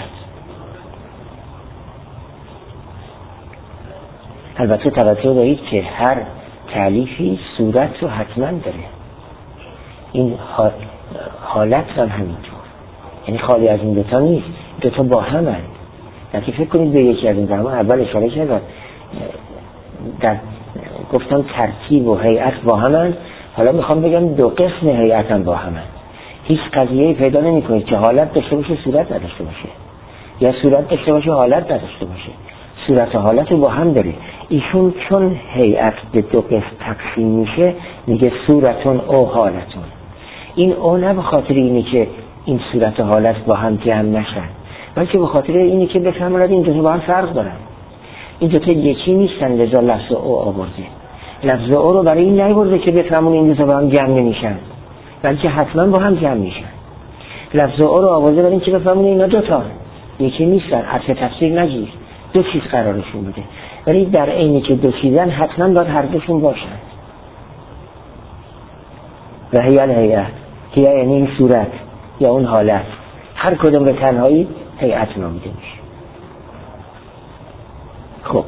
البته توجه دارید که هر تعلیفی صورت رو حتما داره، این حالت هم همینطور، یعنی خالی از این دوتا نیست، دوتا با هم هست. در که فکر کنید به یکی از این زمان اول اشاره کردم، در گفتم ترتیب و هیئت با هم هست، حالا میخوام بگم دو قسم هیئت هم با هم هست، هیچ قضیه پیدا نمی‌کنید که حالت داشته باشه صورت نداشته باشه، یا صورت داشته باشه حالت نداشته باشه. صورت و حالت با هم داره. ایشون چون هیئت به دو قسم تقسیم میشه میگه صورتون او حالتون. این او نه به خاطر اینه که این صورت و حالت با هم جمع نشن، بلکه به خاطر اینه که بفهمید این دو تا با هم فرق دارن، این دو تا یکی نیستن. لذا لفظ او آورده. لفظ او رو برای این نیورده که بفهمون این دو تا با هم جمع نمیشن، بلکه حتما با هم جمع میشن. لفظ او رو آورده برای اینکه بفهمون اینا دو تا یکی نیستن. حرف تفسیر نگیر، دو چیز قرارشون بوده، ولی در عینی که دو چیزن حتما باید هر دوشون باشن. و هی الهیئت که یعنی این صورت یا اون حالت، هر کدوم به تنهایی هیئت نامیده میشه. خب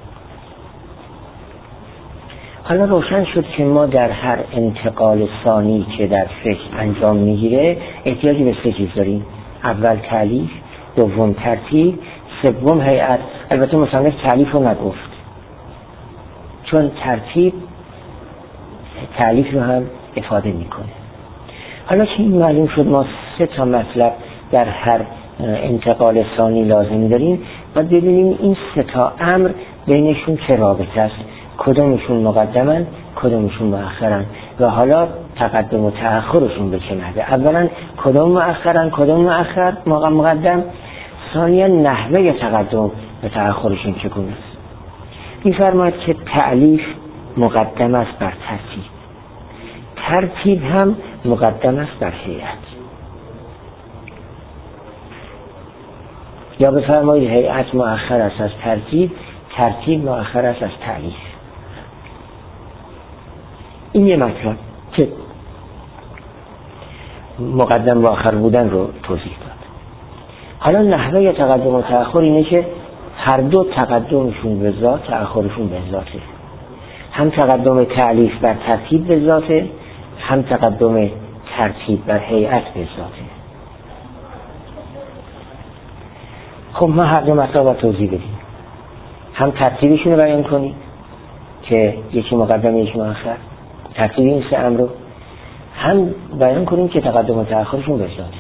حالا روشن شد که ما در هر انتقال ثانی که در فکر انجام میگیره احتیاجی به سه چیز داریم. اول تعلیف، دوم ترتیب، سوم هیئت. البته مصنف تعلیف رو نگفت، چون ترتیب تعلیف رو هم افاده میکنه. حالا که این معلوم شد ما سه تا مطلب در هر انتقال ثانی لازم داریم، باید ببینیم این سه تا امر بینشون چه رابطه است، کدومشون مقدمن کدومشون مؤخرن، و حالا تقدم و تأخرشون به چه نحوه. اولا کدوم مؤخرن کدوم مؤخر مقدم، ثانیا نحوه تقدم و تأخرشون چگونه است. می‌فرماید که تعلیف مقدم است بر ترتیب، ترتیب هم مقدم است بر هیئت. یا بفرمایید هیئت مؤخر است از ترتیب، ترتیب مؤخر است از تعلیف. این یه مطلب که مقدم و آخر بودن رو توضیح داد. حالا نحوه تقدم و تأخر اینه که هر دو تقدمشون به ذات، تأخرشون به ذاته. هم تقدم تعلیف بر ترتیب به ذاته، هم تقدم ترتیب بر هیئت به ذاته. خب ما هر دو مطلب رو توضیح بدیم. هم ترتیبشون رو بیان کنیم که یکی مقدم یکی مؤخر، ترتیب این سه امر رو، هم بیان کنیم که تقدم و تأخرشون به ذاته.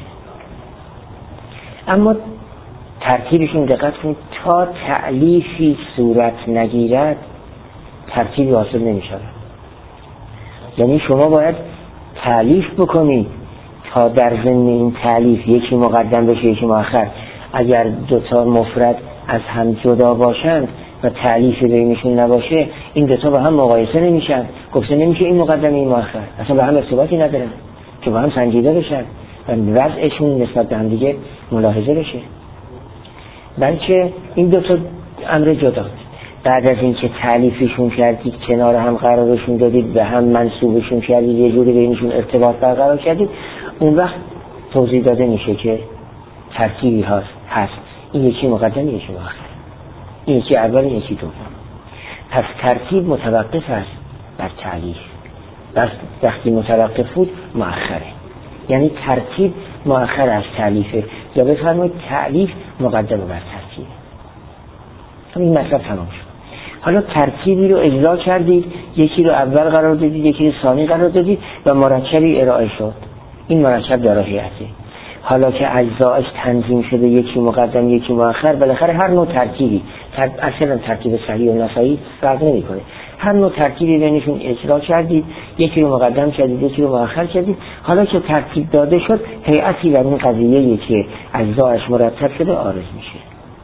اما ترتیبشون دقت کنید، تا تعلیفی صورت نگیرد ترتیبی حاصل نمی‌شود. یعنی شما باید تعلیف بکنید تا در ضمن این تعلیف یکی مقدم بشه یکی مؤخر. اگر دوتا مفرد از هم جدا باشند و تعلیف بینشون نباشه، این دوتا با هم مقایسه نمیشن، گفته نمیشه این مقدم این مؤخر، اصلا با هم ارتباطی ندارن که با هم سنجیده بشن و وضعشون نسبت به هم دیگه ملاحظه بشه. بلکه این دوتا امر جداست. بعد از اینکه تعلیفشون کردید، کنار هم قرارشون دادید، به هم منسوبشون کردید، یه جوری بینشون ارتباط برقرار کردید، اون وقت توضیح داده میشه که ترتیبی هست. این یکی مقدم یکی مؤخر، این یکی اول یکی دوم. پس ترتیب متوقف است بر تعلیف، بس وقتی متوقف بود مؤخره. یعنی ترتیب مؤخر از تعلیفه، یا بفرمایید تعلیف مقدم بر ترتیب. این مطلب تمام شد. حالا ترتیبی رو اجرا کردید، یکی رو اول قرار دادید یکی رو ثانی قرار دادید و مرکبی ارائه شد. این مرکب داره هیئته. حالا که اجزایش تنظیم شده، یکی مقدم یکی مؤخر، بالاخره هر نوع ترکیبی اصلا ترکیب صحیح و ناصحیح فرق نمی‌کنه، هر نوع ترکیبی بینشون اجرا کردید، یکی رو مقدم کردید یکی رو مؤخر کردید. حالا که ترتیب داده شد، هیئتی در این قضیه که اجزایش مرتب شده عارض میشه.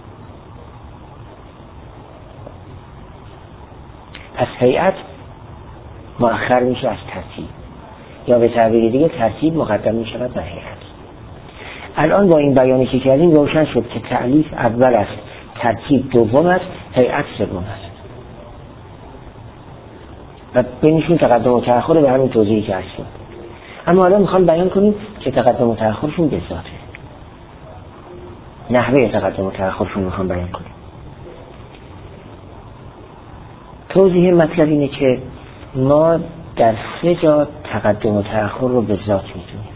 پس هیئت مؤخر میشه از ترتیب، یا به تعبیر دیگه ترتیب مقدم میشه بر هیئت. الان با این بیانی که کردیم روشن شد که تعلیف اول است، ترتیب دوم است، هیئت سوم است و بینشون تقدم و تأخر به همین توضیحی که هست. اما الان میخوام بیان کنیم که تقدم و تأخرشون به ذاته. نحوه تقدم و تأخرشون میخوام بیان کنیم. توضیح مطلب اینه که ما در سه جا تقدم و تأخر رو به ذات میدونیم.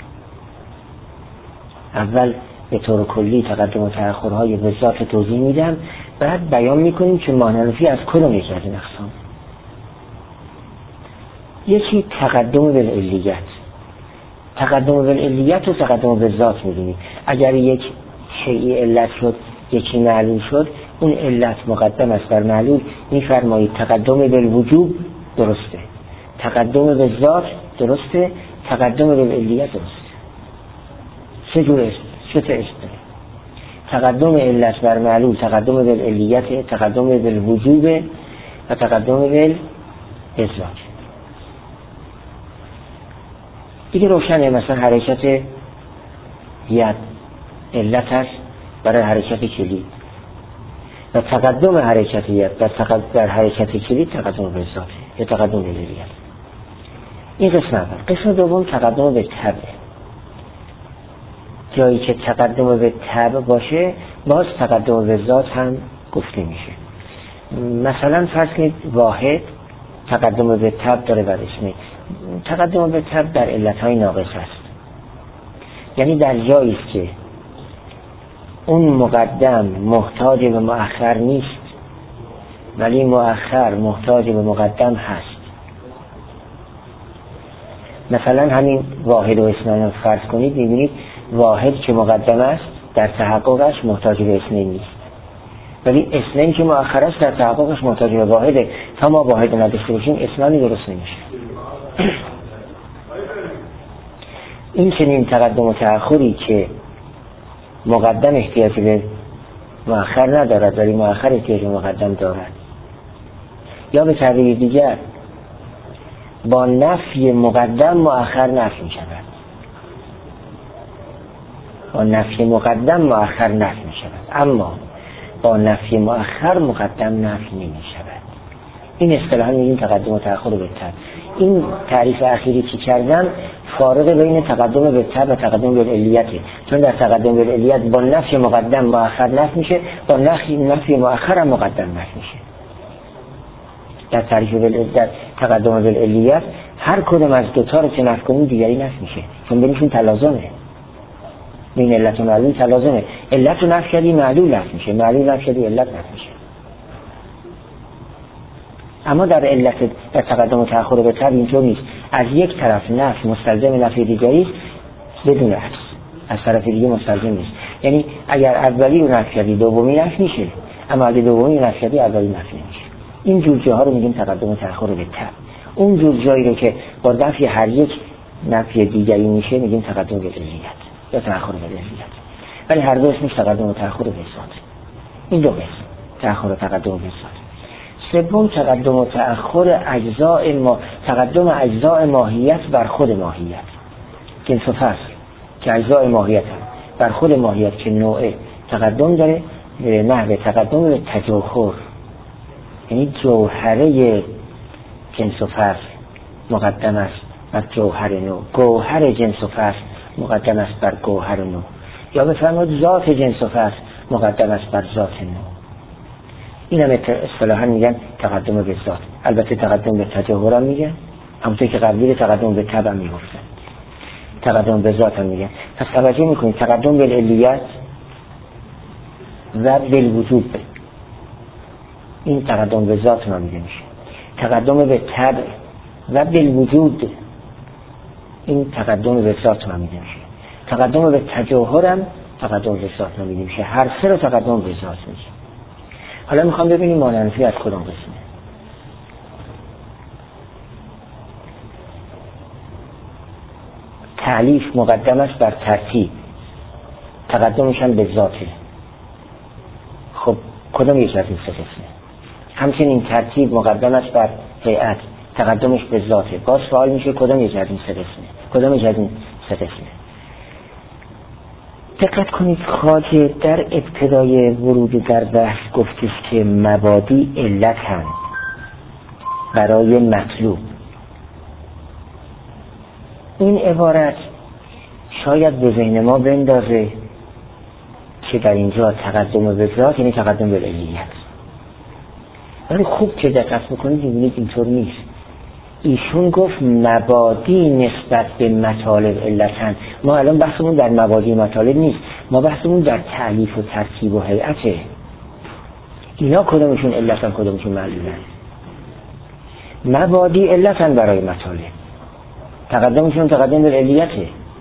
اول به طور کلی تقدم و تأخرهای به ذات توضیح میدم، بعد بیان میکنیم که مانعرفی از کدوم یکی از این اقسام. یکی تقدم به علیت. تقدم بالعلیت و تقدم بالذات می‌دونید. اگر یک شیء علت شد یکی معلول شد، اون علت مقدم است بر معلول. می‌فرمایید تقدم بالوجوب درسته، تقدم بالذات درسته، تقدم بالعلیت درسته. سه جور است، سه تا است. تقدم علت بر معلول، تقدم بالعلیت، تقدم بالوجوب و تقدم بالذات. دیگه روشنه. مثلا حرکت ید علت است برای حرکت کلید و تقدم حرکت ید در حرکت کلید تقدم بالذات یا تقدم بالعلیت. این قسم اول. قسم دوم تقدم به تبع. جایی که تقدم به تبع باشه باز تقدم به ذات هم گفته میشه. مثلا فرض کنید واحد تقدم به تبع داره بر اسم. تقدم به تبع در علتهای ناقص است، یعنی در جایی است که اون مقدم محتاج به مؤخر نیست ولی مؤخر محتاج به مقدم هست. مثلا همین واحد و اثنین فرض کنید، می‌بینید واحد که مقدم است در تحققش محتاج به اثنین نیست، ولی اثنین که مؤخر است در تحققش محتاج به واحده. تا ما واحد نداشته باشیم اثنانی درست نمیشه. این چنین تقدم و تأخری که مقدم احتیاج به مؤخر ندارد ولی مؤخر احتیاج به مقدم دارد، یا به تعبیر دیگر با نفی مقدم مؤخر نفی می شود، با نفی مقدم مؤخر نفی می شود، اما با نفی مؤخر مقدم نفی نمی شود. این اصطلاحاً میگیم تقدم و تأخر بالتبع. این تعریف اخیری که کردم فارق بین تقدم بالتبع و تقدم بالعلیته، چون در تقدم بالعلیت با نفی مقدم مؤخر نفی میشه، با نفی مؤخر هم مقدم نفی میشه. در تعریف در تقدم بالعلیت هر کدوم از دو تا رو که نفی کنیم دیگری نفی میشه، چون بینشون تلازمه. بین علت و معلول تلازمه. علت رو نفی کردی معلول نفی میشه، معلول نفی کردی علت نفی میشه. اما در علت در تقدم و تأخر به تبع اینطور نیست. از یک طرف نفی مستلزم نفی دیگری است بدون عکس، از طرف دیگه مستلزم نیست. یعنی اگر اولی رو نفی کردی دومی نفی میشه، اما اگر دومی رو نفی کردی اولی نفی نمیشه. این جور جاها رو میگیم تقدم و تأخر به تبع. اون جور جایی رو که با نفی هر یک نفی دیگری میشه میگیم تقدم به علیت یا تأخر به علیت، ولی هر دو اسمش تقدم و تأخر به ذات. این دو قسم، تأخر و تقدم به ذات. سوم تقدم و تأخر تقدم اجزاء ماهیت بر خود ماهیت. جنس و فصل که اجزاء ماهیت هم بر خود ماهیت که نوع تقدم داره به نحو تقدم به تجوهر، یعنی جوهره جنس و فصل مقدم است بر جوهر نوع، گوهر جنس و فصل مقدم است بر گوهر نوع، یا بفرمایید ذات جنس و فصل مقدم است بر ذات نوع. این هم اصطلاحاً میگن تقدم به ذات. البته تقدم به تجوهر هم میگن، همونطور که قبلی تقدم به تبع میگفتن، تقدم به ذات هم میگن. پس توجه میکنید تقدم به علیت و بالوجوب، این تقدم به ذات هم میگه میشه. تقدم به تبع و بالوجود، این تقدم به ذات هم میگه میشه. تقدم به تجوهر هم تقدم به ذات هم میگه میشه. هر سه رو تقدم به ذات میگه. حالا میخوام ببینیم ماننفی از کدام قسمه. تعلیف مقدم است بر ترتیب، تقدمش هم به ذاته. خب کدام یک از این سه قسمه؟ همچنین ترتیب مقدم است بر هیئت، تقدمش به ذاته. باز سوال میشه کدام یک از این سه قسمه؟ کدام یک از این سه قسمه؟ دقت کنید خواجه در ابتدای ورود در بحث گفتش که مبادی علت هم برای مطلوب. این عبارت شاید به ذهن ما بندازه که در اینجا تقدم به ذات یعنی تقدم به علیت، ولی خوب که دقت بکنید می‌بینید اینطور نیست. ایشون گفت مبادی نسبت به مطالب علتن. ما الان بحثمون در مبادی مطالب نیست، ما بحثمون در تعلیف و ترتیب و هیئته. اینا کدومشون علتن کدومشون معلولن؟ مبادی علتن برای مطالب، تقدمشون تقدم به علیته،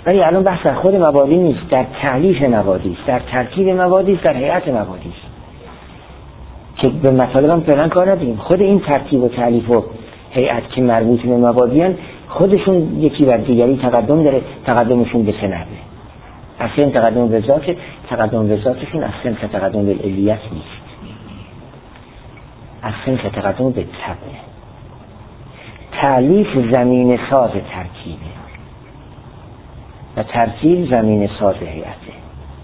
ولی الان بحث در خود مبادی نیست، در تألیف مبادی است، در ترکیب مبادی است، در هیئت مبادی است که به مطالب هم فعلا کار نداریم. خود این ترکیب و تألیف و هیئت که مربوط به مبادیان خودشون یکی بر دیگری تقدم داره، تقدمشون به سه نحوه. اصلا تقدم به ذات، تقدم به ذاتشون اصلا تقدم به علیت نیست، اصلا تقدم به طبع. تألیف زمین ساز ترکیبه و ترکیب زمین ساز هیئته.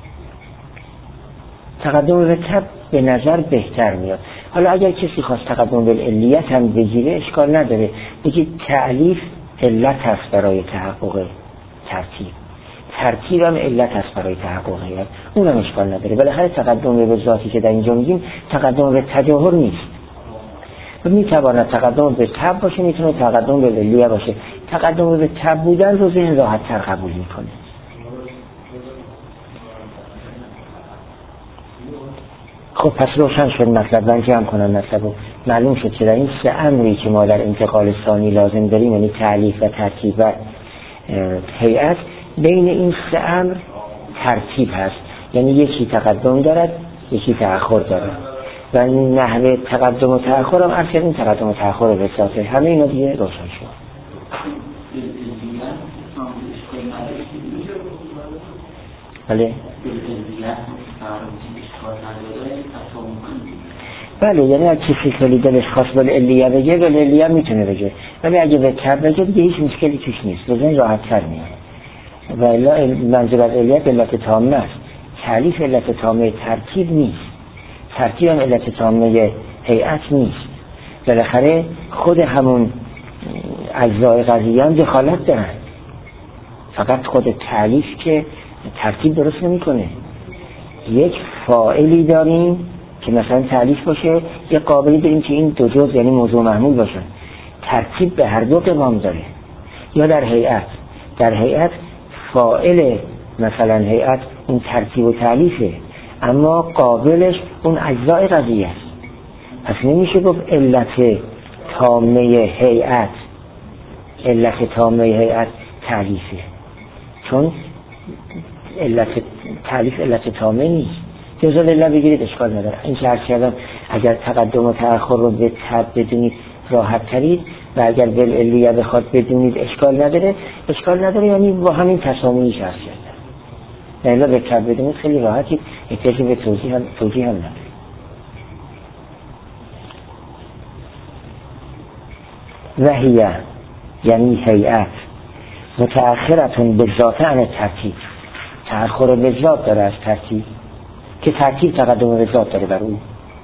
تقدم به طبع به نظر بهتر میاد. حالا اگر کسی خواست تقدم به علیت هم بگیره اشکال نداره، بگید تألیف علت هست برای تحقق ترکیب، ترکیب هم علت هست برای تحقق هیئت، اونم اشکال نداره. بالاخره تقدم به ذاتی که در اینجا میگیم تقدم به تجاهر نیست و میتواند تقدم به طبع باشه، میتونه تقدم به علیه باشه. تقدم به طبع بودن رو ذهن راحت تر قبول میکنه. خب پس روشن شد مطلب، من جمع کنم مطلب رو. معلوم شد که در این سه امری که ما در انتقال ثانی لازم داریم، یعنی تألیف و ترکیب و هیئت، بین این سه امر ترتیب هست، یعنی یکی تقدم دارد یکی تأخر دارد و نحوه تقدم و تأخر هم اصلا این تقدم و تأخر به ذاته. همه اینا دیگه روشن شد. بله یعنی اگه کسی خیلی دلش خواست بل علیه بگه، بل علیه میتونه بگه، ولی اگه به طبع بگه دیگه هیچ مشکلی توش نیست، بزن راحت تر میاد. و الا منظور از علیت علت تامه است. تألیف علت تامه ترکیب نیست، ترکیب هم علت تامه هیئت نیست. بالاخره خود همون اجزای قضیه هم دخالت دارن، فقط خود تألیف که ترکیب درست نمیکنه. یک فاعلی داریم که مثلا تألیف باشه، یک قابلی داریم که این دو جزء یعنی موضوع محمول باشن. ترکیب به هر دو قوام داره. یا در هیئت، در هیئت فاعل مثلا هیئت اون ترکیب و تألیفه، اما قابلش اون اجزای قضیه است. پس نمیشه گفت علت تامه هیئت، علت تامه هیئت تألیفه، چون علت تألیف علت تامه نیست. جزء علت بگیرید اشکال نداره. این که عرض کردم اگر تقدم و تأخر رو به طبع بدونید راحت ترید و اگر بالعلیه بخواد بدونید اشکال نداره، یعنی با همین تسامیش عرض کردم. الا به طبع بدونید خیلی راحتید، احتیاجی به توضیح هم نداره. وحیه یعنی هیئت متأخرتون به ذات عن ترتیب، تأخر به ذات داره از ترتیب، که ترتیب تقدم به ذات داره بر اون.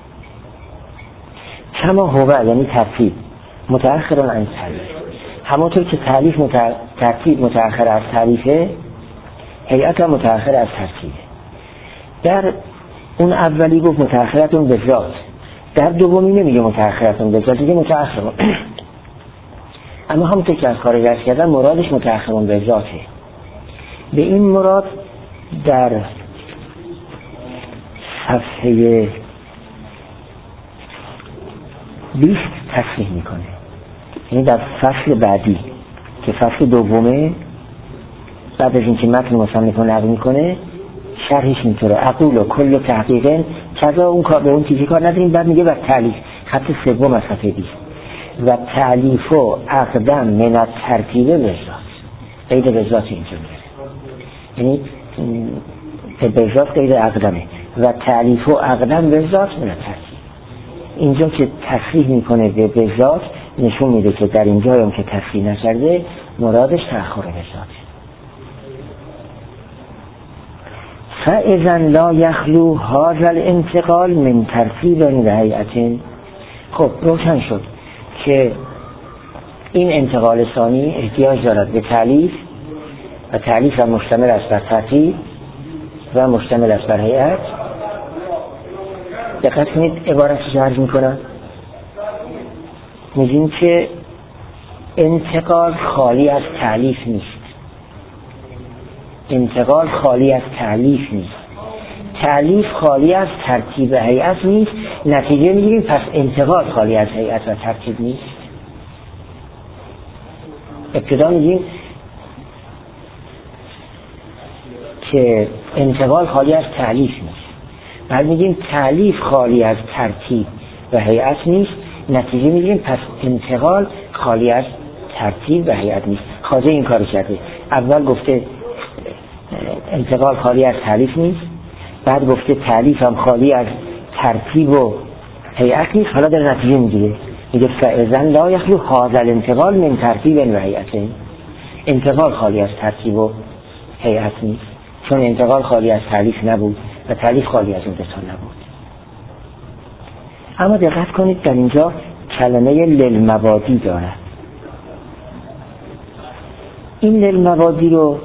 کما هو یعنی ترتیب متأخرون عن تألیف، همونطور که ترتیب متأخر از تألیفه، هیئت هم متأخر از ترتیبه. در اون اولی گفت متأخرتون به ذات، در دومی نمیگه متأخرتون به ذات، دیگه متأخرون. اما همونطور که از خارج عرض کردن مرادش متأخرون به ذاته. به این مراد در صفحه 20 تصریح میکنه، یعنی در فصل بعدی که فصل دومه، بعد از اینکه متن مصنف نقل میکنه شرحش اینطوره: اقول و کل تحقیق کذا، اون کار به اون چیزی کار نداریم. بعد میگه و تألیف، خط سوم از صفحه 20، و تألیف و اقدم من الترتیب به ذات، قید به ذات اینجا میاره، یعنی به ذات قید اقدمه، و تألیف و اقدم به ذات من الترتیب. اینجا که تصریح میکنه به ذات، نشون میده که در اینجا هم که تصریح نکرده مرادش تأخر به ذات. فاذا لا یخلو هذا الانتقال من ترتیب و هیئت. خب روشن شد که این انتقال ثانی احتیاج دارد به تألیف، و تألیف هم مشتمل است بر ترتیب و مشتمل است بر هیئت. دقت کنید عبارتش عرض میکنم، میگیم که انتقال خالی از تألیف نیست، انتقال خالی از تألیف نیست، تألیف خالی از ترتیب هیئت نیست. نتیجه میگیریم پس انتقال خالی از هیئت و ترتیب نیست. ابتدا میگیم که انتقال خالی از تألیف نیست. بعد میگیم تألیف خالی از ترتیب و هیئت نیست، نتیجه میگیم پس انتقال خالی از ترتیب و هیئت نیست. خواجه این کار کرده، اول گفته انتقال خالی از تألیف نیست، بعد گفته تألیف هم خالی از ترتیب و هیئت نیست، حالا در نتیجه میگیره، میگه فاذا لا یخلو هذا الانتقال من ترتیب و هیئت. انتقال خالی از ترتیب و هیئت نیست، چون انتقال خالی از تألیف نبود و تألیف خالی از اون دو تا نبود. اما دقت کنید در اینجا کلمه للمبادی داره. این للمبادی رو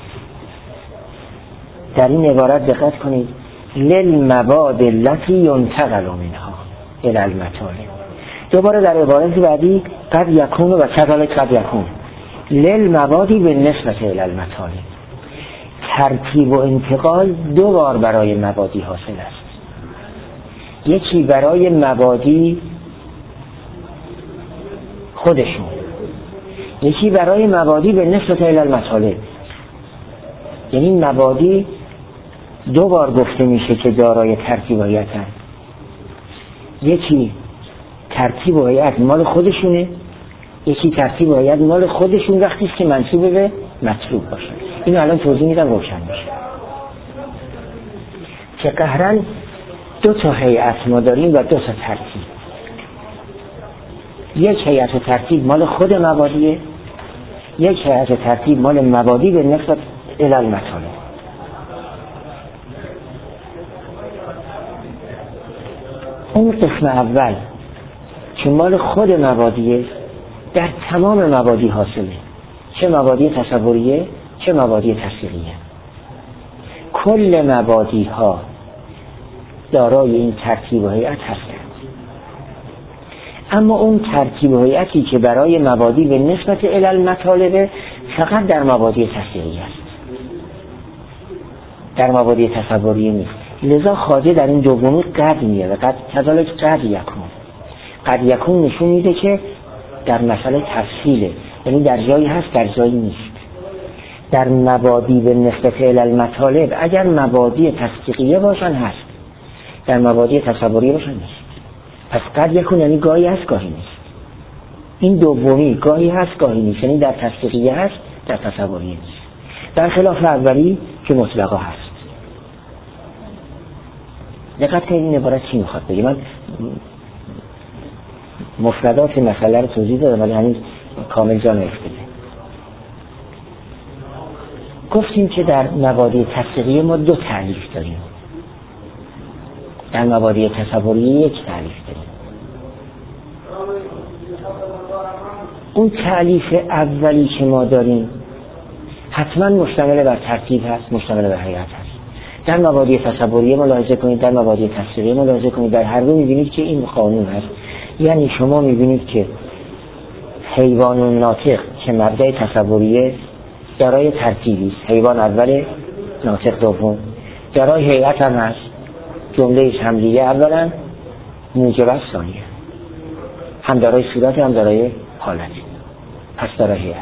در این عبارت دقت کنید، للمباد التي ينتقل منها الى المطالب. دوباره در عبارت بعدی قد یکون و کذالک قد یکون، للمبادی بالنسبه الى المطالب. ترتیب و انتقال دو بار برای مبادی حاصل است، یکی برای مبادی خودشون، یکی برای مبادی به نسبت الی المطالب. یعنی مبادی دو بار گفته میشه که دارای ترتیب و هیئتن، یکی ترتیب و هیئت مال خودشونه، یکی ترتیب و هیئت مال خودشون وقتی که منسوب به مطلوب باشه. اینو الان توضیح میدم روشن میشه که قهرن دو تا هیئت ما داریم و دو تا ترتیب. یک هیئت و ترتیب مال خود مبادیه، یک هیئت و ترتیب مال مبادی به نسبت الی المطالب. اون قسم اول که مال خود مبادیه در تمام مبادی حاصله، چه مبادی تصوریه چه مبادی تصویریه. کل مبادی ها دارای این ترتیب و هیئت هستند، اما اون ترتیب و هیئتی که برای مبادی به نسبت الی المطالب فقط در مبادی تصویریه است، در مبادی تصوریه نیست. لذا خواجه در این دومی قد میاره، قد کذالک قد یکون. قد یکون نشون میده که در مسئله تفصیله، یعنی در جایی هست در جایی نیست. در مبادی به نسبت الی المطالب اگر مبادی تصدیقیه باشن هست، در مبادی تصوریه باشن نیست. پس قد یکون یعنی گاهی هست گاهی نیست. این دومی گاهی هست گاهی نیست، یعنی در تصدیقیه هست در تصوریه نیست، در خلاف اولی که مطلقا هست. دقت کنید این عبارت چی میخواد بگه. من مفردات مسئله رو توضیح دادم ولی هنوز کامل جا نیفتاده. گفتیم که در مبادی تصدیقیه ما دو تعریف داریم، در مبادی تصوریه یک تعریف داریم. اون تعریف اولی که ما داریم حتما مشتمل بر ترتیب هست، مشتمل بر هیئت هست. در مبادی تصوریه ملاحظه کنید، در مبادی تصویریه ملاحظه کنید، در هر دو میبینید که این قانون هست. یعنی شما میبینید که حیوان ناطق که مبدأ تصوریه دارای ترتیبی است، حیوان اول ناطق دوم، دارای هیئت هم هست، جمله حملیه اولا موجب است ثانیه، هم دارای صورت هم دارای حالت، پس دارای هیئت.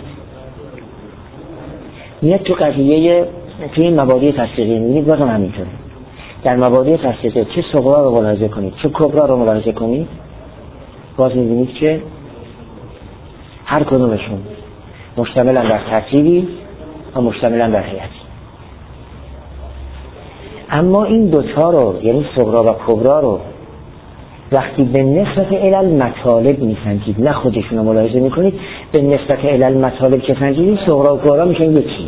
میاد تو قضیه توی این مبادی تصدیقی میبینید بازم همینطوره. در مبادی تصدیقی چه صغرا رو ملاحظه کنید چه کبرا رو ملاحظه کنید، باز میبینید که هر کدومشون مشتملن بر ترتیبی و مشتملن بر هیئتی. اما این دوتا رو یعنی صغرا و کبرا رو وقتی به نسبت الی المطالب میسنجید، نه خودشون رو ملاحظه میکنید، به نسبت الی المطالب که سنجیدید صغرا و کبرا میشن یکی.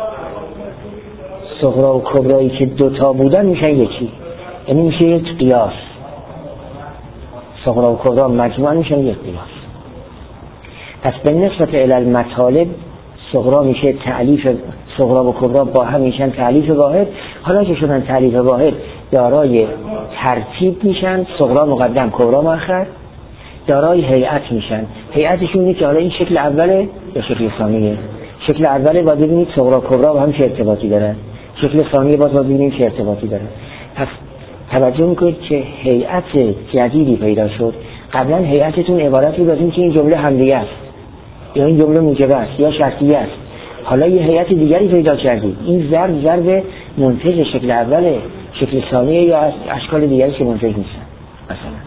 صغرا و کبرایی که دوتا بودن میشن یکی، یعنی میشه یک قیاس. صغرا و کبرا مجموعا میشن یک قیاس. پس به نسبت الی المطالب صغرا میشه تألیف، صغرا و کبرا با هم میشن تألیف واحد. حالا که شدن تألیف واحد دارای ترتیب میشن، صغرا مقدم کبرا مؤخر، دارای هیئت میشن. هیئتشون اینه که حالا این شکل اوله یا شکل ثانیه. شکل اوله باید ببینید صغرا و کبرا با هم چه ارتباطی دارن، شکل ثانیه باید ببینید چه ارتباطی دارن. پس توجه میکنید که هیئت جدیدی پیدا شد. قبلا هیئتتون عبارت بود از این که این جمله حملیه است یا این جمله موجبه است یا شرطیه است. حالا یه هیئت دیگری پیدا کردید، این ضرب منتج شکل اوله، شکل ثانیه یا اشکال دیگری که منتج نیستن. مثلا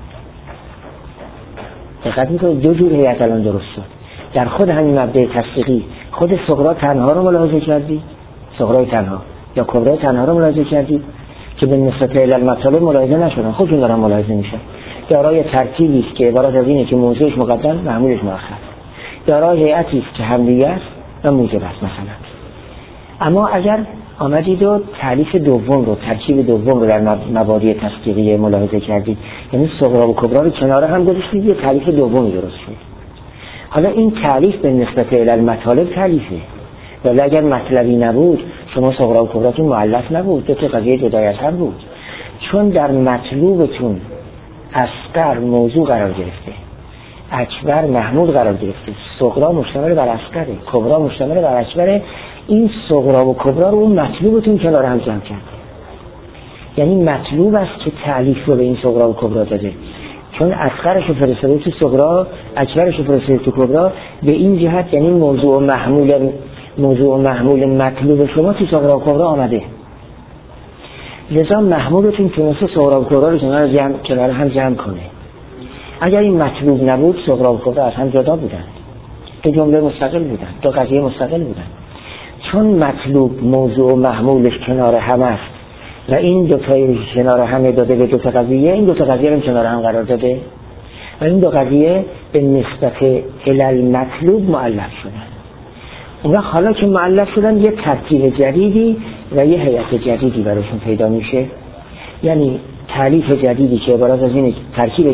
دقت میکنید دو جور هیئت الان درست شد. در خود همین مبدأ تصدیقی خود صغرا تنها رو ملاحظه کردید، صغرای تنها یا کبرای تنها رو ملاحظه کردید که به نسبت الی المطالب ملاحظه نشدن، خودشون دارن ملاحظه میشن. دارای ترتیبی است که عبارت از اینه که موضوعش مقدم معمولش مؤخر، دارای هیئتی است که همدیگه است و موجب است مثلا. اما اگر آمدید و تعریف دوم رو، ترکیب دوم رو در مبادی تصدیقی ملاحظه کردید، یعنی صغرا و کبرا رو کنار هم گذاشتید، یه تعریف دومی درست شد. حالا این تعریف به نسبت الی المطالب تعریفه، ولی اگر مطلبی نبود شما صغرا و کبراتون مؤلف نبود، دو تا قضیه جدایت هم بود. چون در مطلوبتون اصغر موضوع قرار گرفته، اکبر محمول قرار گرفته، صغرا مشتمل بر اصغره، کبرا مشتمل بر اکبره، این صغرا و کبرا رو اون مطلوبتون کنار هم جمع کرد. یعنی مطلوب است که تعلیف رو به این صغرا و کبرا داده، چون اصغرش رو فرستاده تو صغرا، اکبرش رو فرستاده تو کبرا، به این جهت یعنی موضوع و محمول مطلوب شما تو صغرا و کبرا آمده. لذا محمولتون تونسته صغرا و کبرا رو کنار هم جمع کنه. اگر این مطلوب نبود صغرا و کبرا از هم جدا بودن، دو جمله مستقل بودن، دو قضیه مستقل بودن. چون مطلوب موضوع و محمولش کنار هم است و این دو تایی کنار هم داده به دو تا قضیه، این دو تا قضیه رو کنار هم قرار داده و این دو قضیه به نسبت الی المطلوب مؤلف شدن. اون وقت حالا که مؤلف شدن یه ترتیب جدیدی و یه هیئت جدیدی براشون پیدا میشه. یعنی تعریف جدیدی که عبارت از اینه، ترکیب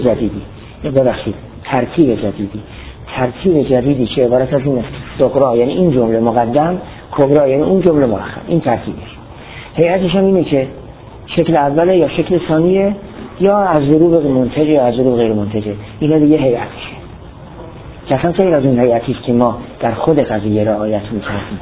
جدیدی که عبارت از اینه، صغرا یعنی این جمله مقدم، کبرا یعنی اون جمله مؤخر، این ترتیبش. هیئتش هم اینه که شکل اوله یا شکل ثانیه یا از ضروب منتج یا از ضروب غیر منتجه، اینا دیگه هیئتشه که اصلا غیر از اون هیئتی است که ما در خود قضیه رعایت می‌کردیم.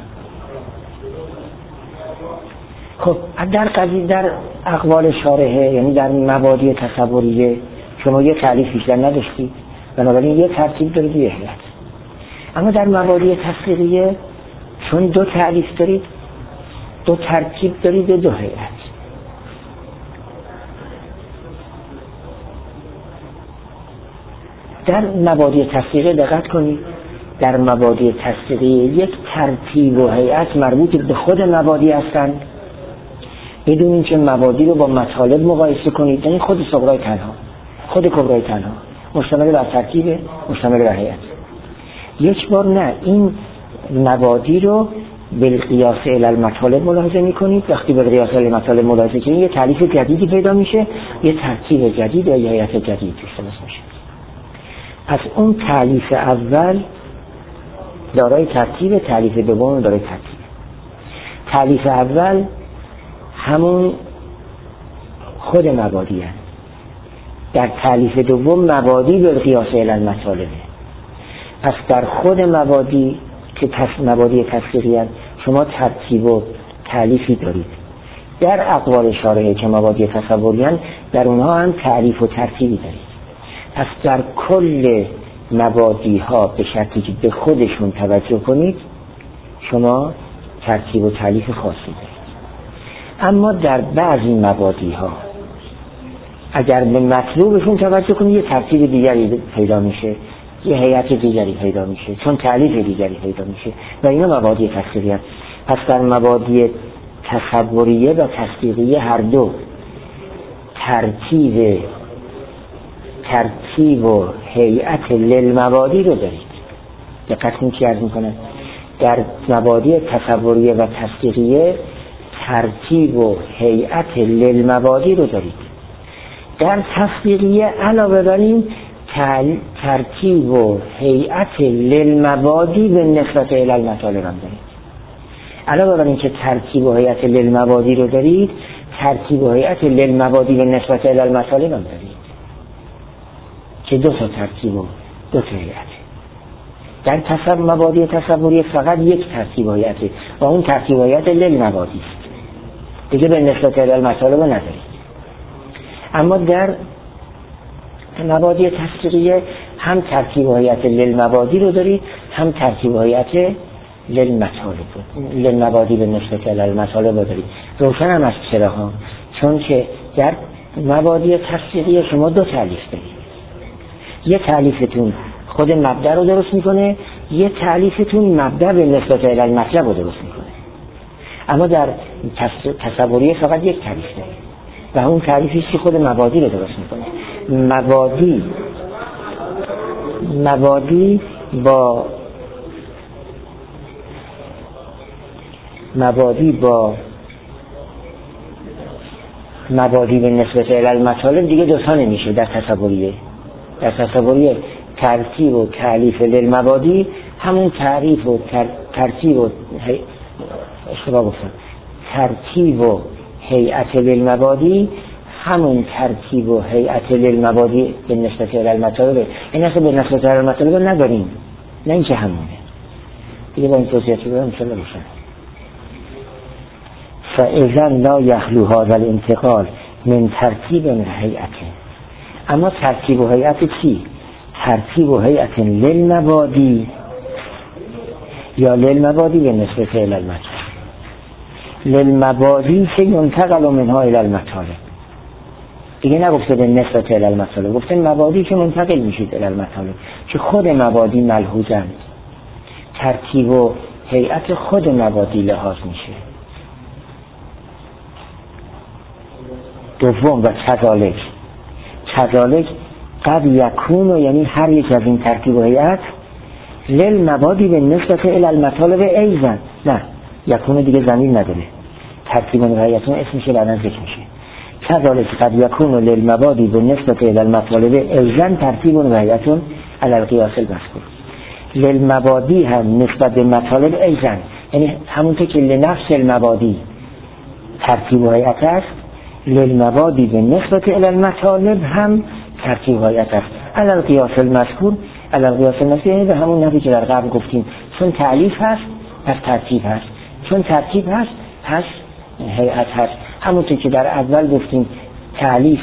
خب در اقوال شارحه، یعنی در مبادی تصوریه، شما یه تعریف بیشتر نداشتید، بنابراین یه ترتیب دارید، یه هیئت. اما در مبادی تصدیقیه چون دو تعریف دارید، دو ترتیب دارید، دو هیئت. در مبادی تصدیقیه دقت کنید، در مبادی تصدیقیه یک ترتیب و هیئت مربوط به خود مبادی هستند، بدون اینکه مبادی رو با مطالب مقایسه کنید. یعنی خود صغرای تنها، خود کبرای تنها مشتمل بر ترتیب، مشتمل بر هیئت. یک بار نه، این مبادی رو بالقیاس الی المطالب ملاحظه میکنید. وقتی بالقیاس الی المطالب ملاحظه کنید یه تعریف جدیدی پیدا میشه، یه ترتیب جدید یا یه هیئت جدید درست میشه. پس اون تعریف اول دارای ترتیب، تعریف دوم دارای ترتیب. تعریف اول همون خود مبادی هست. در تعریف دوم مبادی بالقیاس الی المطالب. پس در خود مبادی که مبادی تصدیقی هست شما ترتیب و تعریفی دارید. در اقوال شارحه که مبادی تصوری هست در اونها هم تعریف و ترتیبی دارید. پس در کل مبادی ها به شرطی که به خودشون توجه کنید شما ترتیب و تعریف خاصی دارید. اما در بعضی مبادی ها اگر به مطلوبشون توجه کنید یه ترتیب دیگری پیدا میشه، یه هیئت دیگری پیدا میشه، چون تعریف دیگری پیدا میشه و اینا مبادی تصدیقی هست. پس در مبادی تصوریه و تصدیقیه هر دو ترتیب و هیئت للمبادی رو دارید. دقت کنید چی عرض میکنه. در مبادی تصوریه و تصدیقیه ترتیب و هیئت للمبادی رو دارید. در تصدیقیه علاوه بر این ترتیب و هیئت للمبادی به نسبت الی المطالب هم دارید. علاوه بر این که ترتیب و هیئت للمبادی رو دارید، ترتیب و هیئت للمبادی به نسبت الی المطالب هم دارید که دو تا ترتیب و دو تا هیئت. در مبادی تصوری فقط یک ترتیب و هیئت و اون ترتیب و هیئت للمبادی است، دیگه به نسبت الی المطالب ندارید. اما در مبادی تصدیقیه هم ترتیب و هیئت للمبادی رو دارید، هم ترتیب و هیئت للمبادی به نسبت المطالب دارید. روشن هم از چرا ها، چون که در مبادی تصدیقی شما دو تعلیف دارید، یه تعلیفتون خود مبدأ رو درست میکنه، یه تعلیفتون مبدأ به نسبت المطلب رو درست میکنه. اما در تصوریه فقط یک تعلیف دارید و اون تعلیفی که خود مبادی رو درست میکنه. مبادی به نسبت المطالب دیگه دوتا نمیشه. در تصوریه ترتیب و تعلیف للمبادی همون تعریف و ترتیب و ترتیب و هیئت للمبادی همون ترتیب و هیئت للمبادی به نسبت المطالب. این اصلا به نسبت المطالب نداریم، نه اینکه همونه دیگه. با این توضیحاتی رو انشاءالله بشن. فاذا لا یخلو هذا الانتقال من ترتیب و هیئت. اما ترتیب و هیئت چی؟ ترتیب و هیئت للمبادی یا للمبادی به نسبت المطالب. للمبادی که ینتقل منها الی المطالب، دیگه نگفته به نسبت المطالب، گفته مبادی که منتقل میشید الی المطالب، که خود مبادی ملحوظند، ترتیب و هیئت خود مبادی لحاظ میشه. دوم و کذالک قد یکون، یعنی هر یک از این ترتیب و هیئت للمبادی به نسبت الی المطالب ایضا. نه یکون دیگه ضمیر نداره، ترتیب و هیئتون اسمشه بعداً ذکر میشه. کذالک قد یکون للمبادی به نسبت الی المطالب ایضا ترتیب و هیئتون علی القیاس المذکور. للمبادی هم نسبت به مطالب ایضا، یعنی همونطور که لنفس المبادی ترتیب و هیئت است، للمبادی به نسبت الی المطالب هم ترتیب و هیئت است علی القیاس المذکور. علی القیاس المذکور یعنی به همون نحوی که در قبل گفتیم، چون تعلیف هست پس ترتیب هست، چون ترتیب هست پس هیئت هست. همونطور که در اول گفتیم تعلیف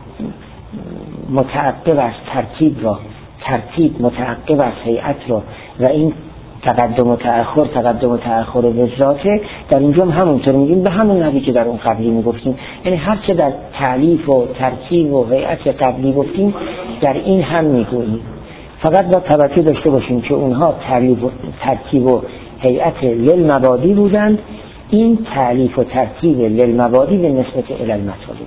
متعقب از ترتیب را، ترتیب متعقب از هیئت را، و این تقدم و تأخر به ذاته. در اینجا هم همونطور میگیم به همون نحوی که در اون قبلی میگفتیم، یعنی هر چه در تعلیف و ترتیب و هیئت قبلی گفتیم در این هم میگوییم. فقط با توجه داشته باشیم که اونها ترتیب و هیئت للمبادی بودند، این تعلیف و ترتیب للمبادی به نسبت الی المطالب.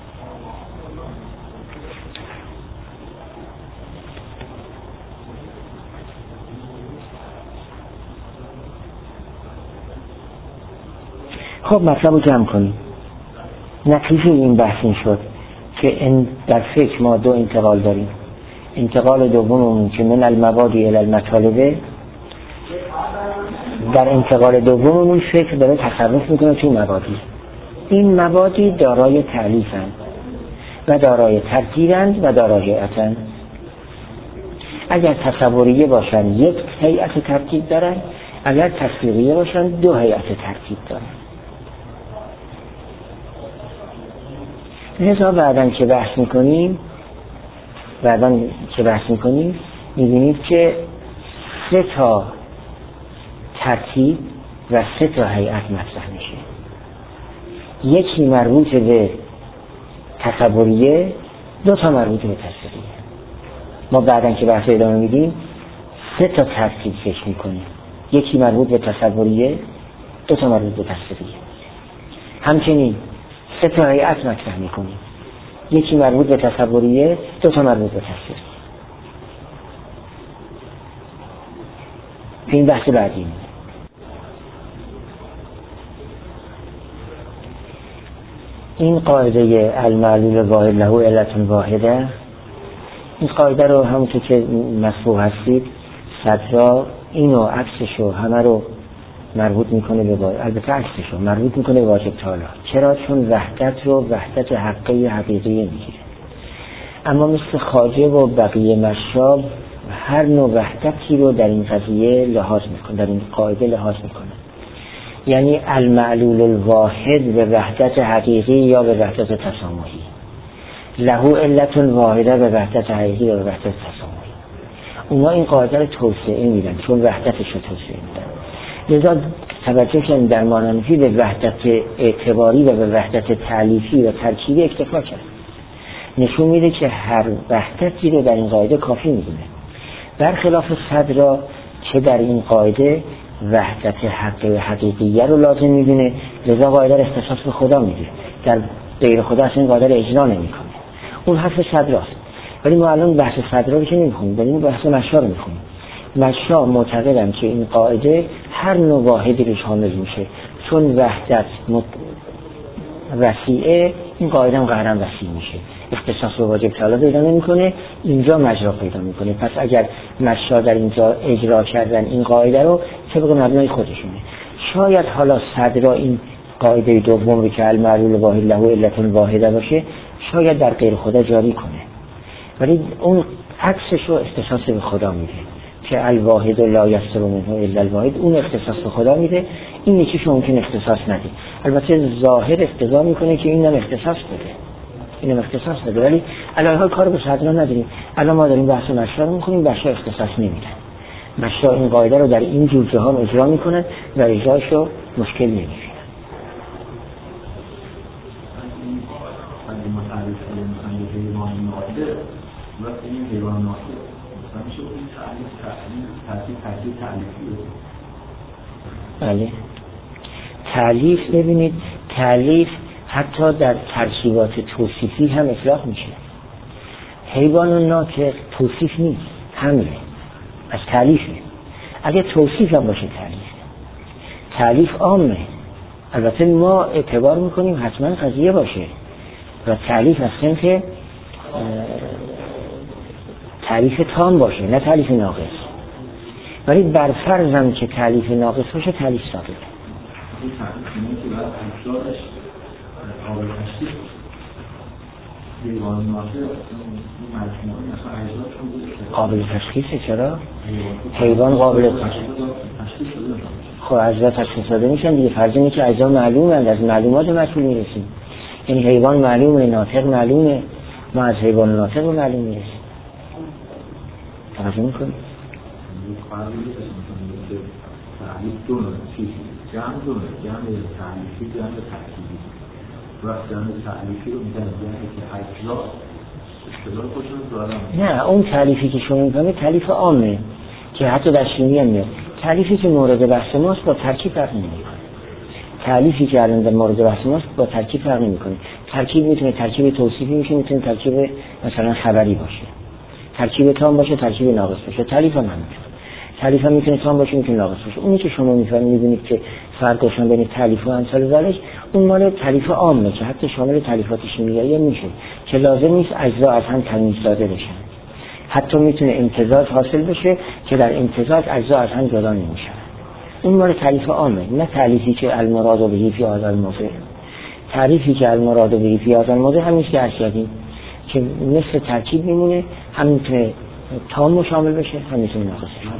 خب مطلب رو جمع کنیم. نتیجه این بحث این شد که در فکر ما دو انتقال داریم. انتقال دوممون که من المبادی الی المطالب، در انتقال دوممون فکر داره تصرف میکنه تو مبادی. این مبادی دارای تعلیفند و دارای ترتیبند و دارای هیئتند. اگر تصوریه باشن یک هیئت ترتیب دارن، اگر تصویریه باشن دو هیئت ترتیب دارن. لذا بعداً که بحث میکنیم میبینید که 3 تا ترتیب و 3 تا هیئت مطرح میشه. یکی مربوط به تصوریه، 2 تا مربوط به تصویریه. ما بعداً که بحث ادامه میدیم 3 تا ترتیب فکر میکنیم، یکی مربوط به تصوریه، 2 تا مربوط به تصویریه. همچنین 3 تا هیئت مطرح میکنیم، یکی مربوط به تصوریه، 2 تا مربوط به تصویریه. این بحث بعدی. این قاعده المعلول واحد له علت واحده، این قاعده رو همونطور که مسبوق هستید صدرا اینو عکسشو همه رو مربوط میکنه به واحد، البته عکسشو مربوط میکنه به واجب تعالی. چرا؟ چون وحدت رو وحدت حقیقی میگیره. اما مثل خواجه و بقیه مشاب هر نوع وحدتی رو در این قضیه لحاظ میکنه، در این قاعده لحاظ میکنه. یعنی المعلول الواحد به وحدت حقیقی یا به وحدت تسامحی، له علت واحده به وحدت حقیقی یا به وحدت تسامحی. اونا این قاعده رو توسعه میدن چون وحدتش رو توسعه میدن. لذا توجه کنیم در مانانفی به وحدت اعتباری و به وحدت تعلیفی و ترکیبی اکتفا کرد. نشون میده که هر وحدتی رو در این قاعده کافی میدونه، برخلاف صدرا که در این قاعده وحدت حقیقیه رو لازم میدونه، لذا قاعده رو اختصاص به خدا میده، در غیر خدا اصلا این قاعده رو اجرا نمیکنه. اون حرف صدراست. ولی ما الان بحث صدرا رو که نمیخونیم، بلکه بحث مشا رو میخونیم. مشا معتقدن که این قاعده هر نوع واحدی رو شامل میشه، چون وحدت وسیعه، این قاعده هم قهرن وسیع میشه، اختصاص به واجب تعالی پیدا نمیکنه، اینجا مجرا پیدا میکنه. پس اگر مشا در اینجا اجرا کردن این قاعده رو طبق مبنای خودشونه، شاید حالا صدرا این قاعده دوم رو که المعلول واحد له علت واحده باشه شاید در غیر خدا جاری کنه، ولی اون عکسش رو اختصاص به خدا میده که الواحد لا یصدر منه الا الواحد، اون اختصاص به خدا میده، این یکیش ممکن اختصاص نده. البته ظاهر اقتضا میکنه که اینم اختصاص بده، اینم اختصاص بده، ولی الان کار به صدرا نداریم. الان ما داریم بحث مشا رو میکنیم، مشا اختصاص نمیدن. مشا این قاعده رو در این جور جهان اجرا میکنن و اجراش رو مشکل نمیشه. بله، تعلیف ببینید، تعلیف حتی در ترکیبات توصیفی هم اطلاق میشه. حیوان ناطق توصیف نیست، حمله از تعلیفه. اگه توصیف هم باشه تعلیف عامه. البته ما اعتبار میکنیم حتما قضیه باشه و تعلیف از صنف تعلیف تام باشه، نه تعلیف ناقص. ولی بر فرض هم که تعلیف ناقص باشه تعلیف ثابته. قابل تشخیصه. چرا؟ حیوان قابل تشخیص. خب اجزا تشخیص داده میشن دیگه، فرض اینه که اجزا معلومند، از معلومات مطلوب میرسیم. یعنی حیوان معلومه، ناطق معلومه، ما از حیوان ناطق به معلوم میرسیم. توجه میکنیم؟ نه، اون تعلیفی که شما میفهمید تعلیف عامه که حتی در شیمی هم میاد. تعلیفی که مورد بحث ماست با ترکیب فرق نمیکنه. تعلیفی که الان در مورد بحث ماست با ترکیب فرق نمیکنه. ترکیب میتونه ترکیب توصیفی میشه، میتونه ترکیب مثلا خبری باشه، ترکیب تام باشه، ترکیب ناقص باشه. تعلیف هم همینطور. تعلیف هم میتونه تام باشه، میتونه ناقص باشه. اونی که شما میبینید که فرق گذاشتن بین تعلیف و امثال ذالک، اون مال تعلیف عامه که حتی شامل تعلیفات شیمیایی میشه که لازم نیست اجزا از هم تمیز داده بشن. حتی میتونه امتزاج حاصل بشه که در امتزاج اجزا از هم جدا نمیشن. اون مال تعلیف عامه، نه تعلیفی که المراد به فی هذا الموضع. تعریفی که المراد به فی هذا الموضع همین که ارشدیم که مثل ترکیب میمونه، هم میتونه تام شامل بشه، هم میتونه ناقص بشه.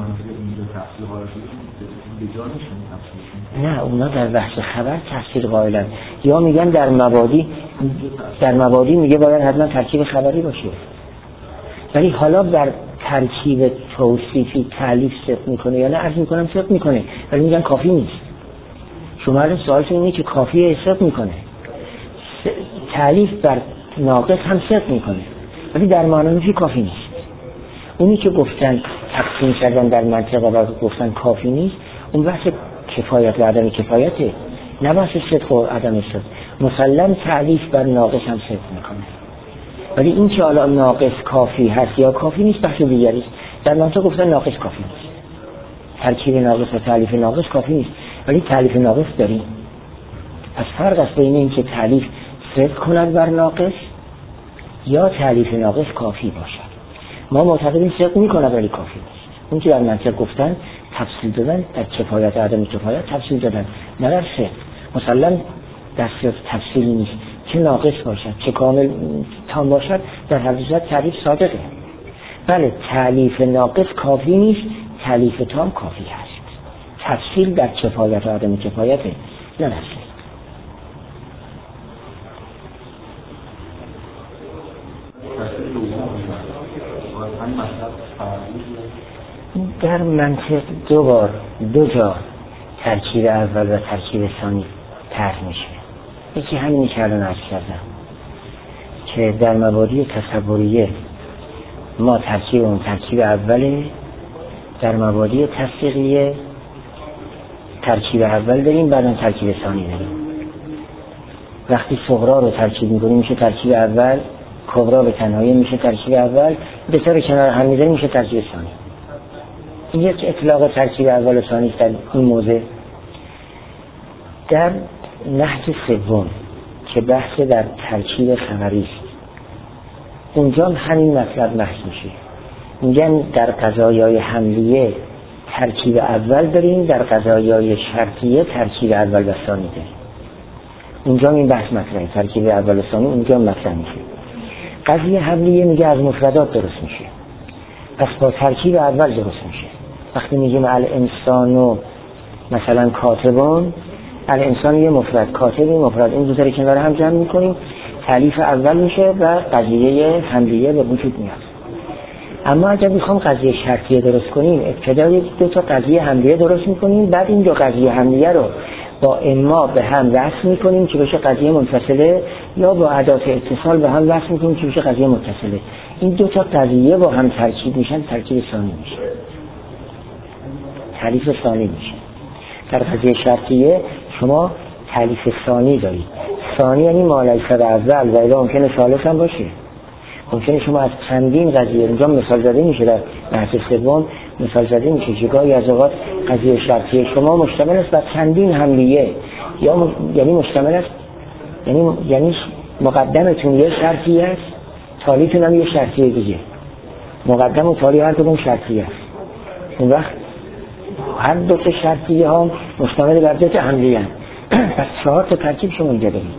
نه، اونا در بحث خبر تفسیر قائلن، یا میگن در مبادی میگه باید حتما ترکیب خبری باشه، ولی حالا در ترکیب توصیفی تعلیف صدق میکنه یا نه؟ عرض میکنم صدق میکنه، ولی میگن کافی نیست. شما الان سوالتون اینه که کافیه صدق میکنه. تعلیف بر ناقص هم صدق میکنه، ولی در معنی کافی نیست. اونی که گفتن تقسیم کردن در منطق و گفتن کافی نیست، اون بحث کفایت و عدم کفایته، نه بحث صدق و عدم صدق. مسلم تعلیف بر ناقص هم صدق میکنه، ولی این که حالا ناقص کافی هست یا کافی نیست بحث دیگری است. در منطق گفتن ناقص کافی نیست، ترکیب ناقص و تعلیف ناقص کافی نیست، ولی تعلیف ناقص داریم. از فرق است بین این که تعلیف صدق کند بر ناقص یا تعلیف ناقص کافی باشد. ما معتقدیم صدق میکنه ولی کافی نیست. اون که در منطق گفتن تفصیل دادن، در کفایت و عدم کفایت تفصیل دادن، نه در صدق. مسلم در صدق تفصیل نیست، چه ناقص باشد چه کامل تام باشد، در حقیقت تعلیف صادقه. بله، تعلیف ناقص کافی نیست، تعلیف تام کافی هست. تفصیل در کفایت و عدم کفایت، نه در صدق. در منطق دو جا ترکیب اول و ترکیب ثانی طرح میشه. یکی همینی که الان عرض کردم که در مبادی تصوریه ما ترکیب اوله، در مبادی تصدیقیه ترکیب اول داریم، بعداً ترکیب ثانی داریم. وقتی صغرا رو ترکیب میکنیم میشه ترکیب اول، کبرا به تنهایی میشه ترکیب اول، به طور کنار هم میذاریم میشه ترکیب ثانی. این یک اطلاق ترکیب اول و ثانی در این موضع. در نهج سوم که بحث در ترکیب خبری است، اونجا همین مطلب بحث میشه. میگن در قضایای حملیه ترکیب اول داریم، در قضایای شرطیه ترکیب اول و ثانی داریم. اونجا این بحث مطرحه، ترکیب اول و ثانی اونجا مطرح میشه. قضیه حملیه میگه از مفردات درست میشه، پس با ترکیب اول درست میشه. وقتی میگیم الانسانو مثلا کاتبون، الانسان یه مفرد، کاتب یه مفرد، این دو تا رو کنار هم جمع میکنیم، تالیف اول میشه و قضیه حملیه به وجود میاد. اما اگر میخوام قضیه شرطیه درست کنیم، ابتدا دو تا قضیه حملیه درست میکنیم، بعد این دو قضیه حملیه رو با اما به هم وصل میکنیم که بشه قضیه منفصله، یا با ادات اتصال به هم وصل میکنیم که بشه قضیه متصله. این دو تا قضیه با هم ترکیب میشن، ترکیب ثانی میشه، تالیف ثانی میشه. در قضیه شرطیه شما تالیف ثانی دارید. ثانی یعنی ما لیس اول، و الا ممکنه ثالث هم باشه. ممکنه شما از چندین قضیه، اینجا مثال زده میشه، در بحث سوم مثال زده میشه که گاهی از اوقات قضیه شرطیه شما مشتمل است بر چندین حملیه، یا یعنی مشتمل است، یعنی مقدمتون یه شرطیه است، تالیتون هم یه شرطیه دیگه. مقدم و تالی هر کدوم شرطیه است. اون وقت هر دو تا شرطیه ها مشتمل بر دو تا حملیه هست. پس 4 تا ترکیب شما اینجا دارید.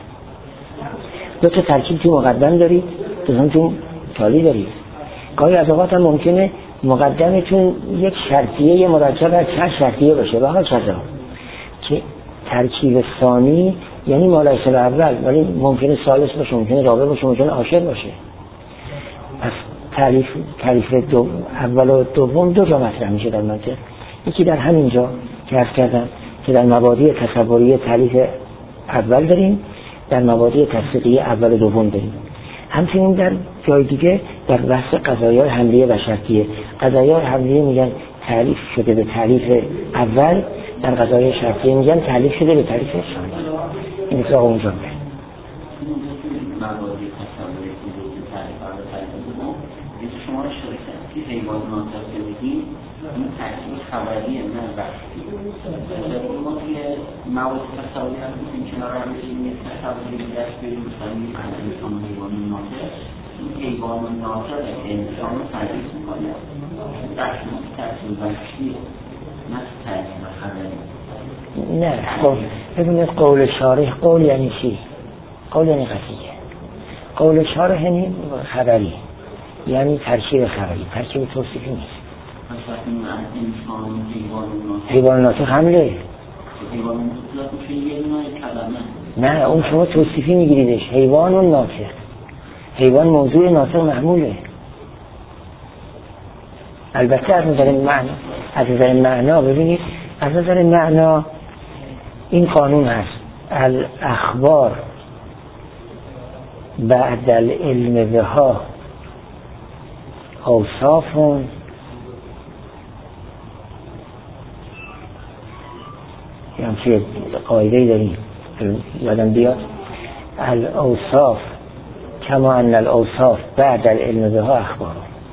2 تا ترکیب تو مقدم دارید، 2 تا تو تالی دارید. گاهی از اوقات هم ممکنه مقدمتون یک شرطیه مرکب از چند شرطیه باشه، به حال چرا که ترکیب ثانی یعنی ما لیس اول، ولی ممکنه ثالث باشه، ممکنه رابع باشه، ممکنه عاشر باشه. پس تعریف اول و دوم 2 جا مطرح میشه در منطق. یکی در همینجا که عرض کردم که در مبادی تصوریه تعریف اول داریم، در مبادی تصدیقیه اول و دوم داریم. همچنین در جای دیگه در بحث قضایای حملیه و شرطیه، قضایای حملیه میگن تعریف شده به تعریف اول، در قضایای شرطیه میگن تعریف شده به تعریف ثانی. این اطلاق اونجا میگن مبادی تصوریه که تعریف اول و تعریف دوم. اینجا شما را اشاره کردید که حیوان ناطق بگیم این ترکیب خبریه نه بحثی. ما توی مواد تصوری هم میتونیم کنار هم بشیم یک تصوری دست بریم مثلا انسان و حیوان ناطق. این حیوان ناطق انسان رو تعریف میکنه، بحث ما ترکیب بحثیه نه ترکیب خبری. نه خب ببینید قول شارح، قول یعنی چی؟ قول یعنی قضیه. قول شارح یعنی خبری، یعنی ترکیب خبری، ترکیب توصیفی نیست. حیوان ناطق حمله. نه اون شما توصیفی میگیریدش، حیوان و ناطق. حیوان موضوع، ناطق محموله. البته از نظر معنا ببینید، از نظر معنا این قانون هست: الاخبار بعد العلم بها اوصافون یعنی چه قاعده‌ای داریم یادم بیاد، الاوصاف کما ان الاوصاف بعد العلم بها اخبار.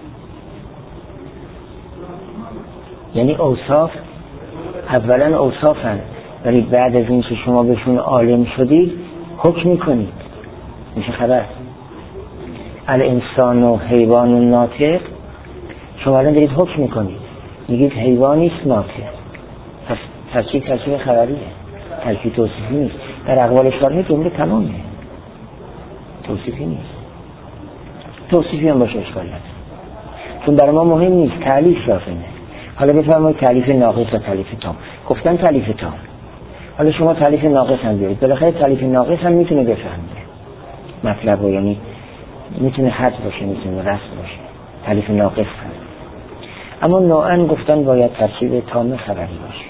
یعنی اوصاف اولا اوصافن، ولی بعد از این که شما بهشون عالم شدید حکم میکنید، میشه خبر. الانسان و حیوان و ناطق، شما الان دارید حکم میکنید، میگید حیوانیست ناطق، پس ترکیب خبریه، ترکیب توصیفی نیست. در اقوال شارح جمله تمامه، توصیفی نیست. توصیفی هم باشه اشکال نداره، چون برای ما مهم نیست، تعلیف لازمه. حالا بفرمایید تعلیف ناقص و تعلیف تام. گفتن تعلیف تام، حالا شما تعلیف ناقص هم بیارید، بالاخره تعلیف ناقص هم میتونه بفهمه مطلب رو، یعنی میتونه حذف باشه، میتونه رسم باشه. تعلیف ناقص هم اما نوعاً گفتن باید ترکیب تام خبری باشه.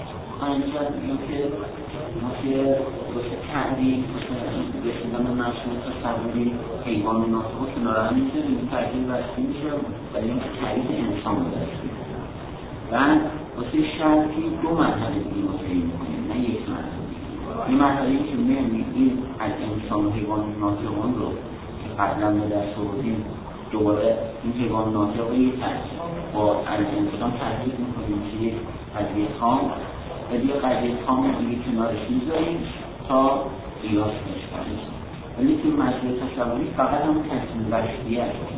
تعریف رسیدن مشهور تصوری حیوان ناطق و کنار هم میشه این ترکیب وقتی میشه ولی این تعریف انسان داشته و واسه شرطی دو مرحله دیگه مطرحی میکنیم نه یک مرحله. این مرحله که میگیم از انسان و حیوان ناطقان رو که قبلا به دست آوردیم دوباره این حیوان ناطق رو یک ترکیب با از انسان ترکیب میکنیم که یک قضیه تام و یه قضیه تام دیگه کنارش میذاریم تا قیاس نشکنیم. ولی که مجموع تصوری فقط هم ترکیب وحشیه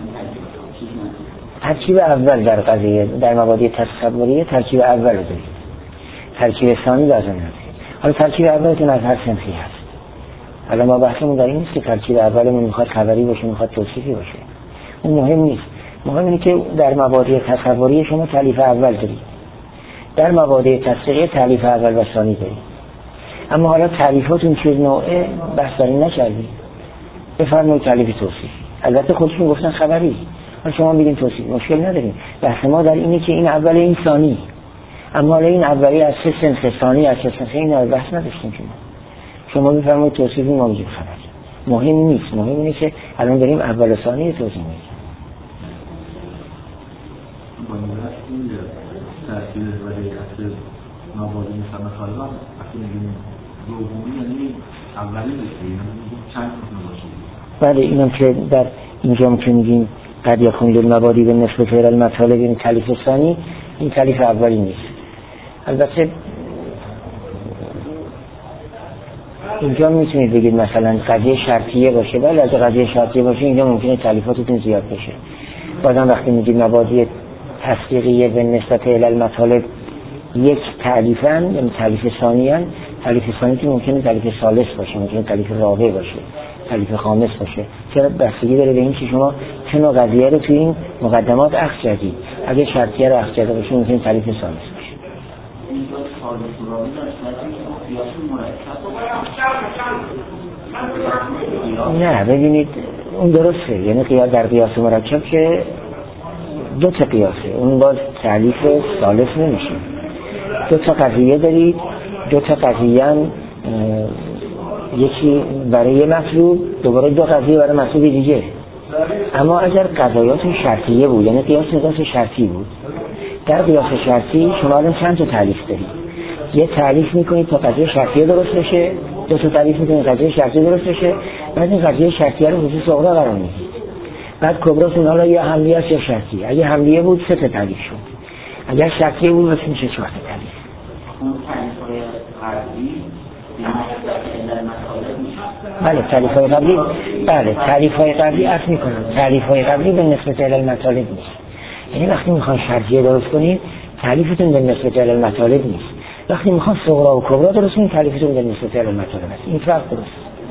ترکیب اول در قضیه در مبادی تصوریه ترکیب اول رو داریم، ترکیب ثانی لازم نداریم. حالا ترکیب اول که از هر صنفی هست. حالا ما بحثمون در این نیست که ترکیب اولمون میخواد خبری باشه میخواد توصیفی باشه، اون مهم نیست. مهم اینه که در مبادی تصوری شما تالیف اول دارید، در مبادی تصویری تالیف اول و ثانی دارید. اما حالا تعریفاتون چه نوعه بحث دارین نکردید. بفرمایید تعریف توصیف. البته خودشون گفتن خبری، حالا شما میگین توصیف، مشکل نداریم. بحث ما در اینه که این اول این ثانی، اما حالا این اولی از چه صنف، ثانی از چه صنف، این بحث نداشتیم که شما بفرمایید توصیفی ما میگیم خبری. مهم نیست، مهم اینه که الان داریم اول و ثانی توصیف میگیم. تأثیر و هیئت مبادی مثلا خالبا وقتی میگیم دومی یعنی اولی بسید چند کنه باشه. بله اینم که در اینجا که میگیم قد یکون للمبادی به نسبت فعل المطالب این تالیف ثانی، این تالیف اولی نیست. البته اینجا میتونید بگید مثلا قضیه شرطیه باشه، بله از قضیه شرطیه باشه اینجا ممکنه تالیفاتتون زیاد بشه. بازم وقتی میگید مبادی تصدیقیه به نسبت المطالب یک تعلیفن یعنی تعلیف ثانیان، تعلیف ثانی که ممکنه تعلیف ثالث باشه، ممکنه تعلیف رابع باشه، تعلیف خامس باشه. چرا بستگی داره به این که شما چه نوع قضیه رو توی این مقدمات اخذ کردید. اگه شرطیه رو اخذ کرده باشه ممکنه تعلیف ثالث باشه. نه ببینید اون درسته، یعنی قیاس در قیاس مرکب که دو تا قیاسه، اون باز تعلیف ثالث نمیشه. دو تا قضیه دارید، دو تا قضیه یکی برای مطلوب، دوباره دو قضیه برای مطلوب دیگه. اما اگر قضایات شرطیه بود یعنی قیاس شرطی بود، در قیاس شرطی شما الان چند تا تعلیف دارید. یه تعلیف میکنید تا قضیه شرطیه درست بشه، دو تا تعلیف میکنید قضیه شرطیه درست بشه، بعد این قضیه شرطیه رو خصوص صغرا قرار میدید. بعد کبراتون حالا یا حملیه است یا شرطی. اگه حملیه بود 3 تا تعلیف شد، اگر شرطیه بود مثل میشه 4 تا تعلیف. اون تعلیف‌های قبلی بله تعلیف‌های قبلی، بله تعلیف‌های قبلی عرض می‌کنم تعلیف‌های قبلی به نسبت المطالب نیست. یعنی وقتی می‌خوان شرطیه درست کنید تعلیفتون به نسبت المطالب نیست. وقتی می‌خوان صغرا و کبرا درست کنید تعلیفتون به نسبت المطالب است. این فرق درست.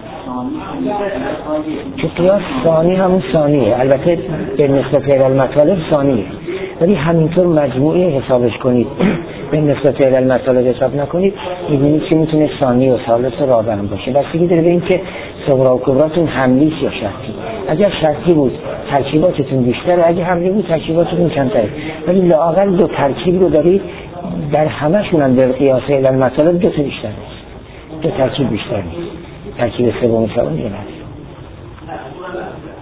که قیاس ثانی همون ثانیه، البته به نسبت المطالب ثانیه، ولی همینطور مجموعی حسابش کنید به نسبت المطالب حساب نکنید می‌بینید که میتونه ثانی و ثالث و رابع هم باشه. بستگی داره به این که صغرا و کبراتون حملی یا شرطی. اگر شرطی بود ترکیباتتون بیشتره، اگه حملی بود ترکیباتتون کمتره، ولی لااقل دو ترکیب رو دارید در همشون هم به قیاس المطالب دو تا بیشتر نیست، دو ترکیب بیشتر نیست. ترکیب سوم چهارم نیست.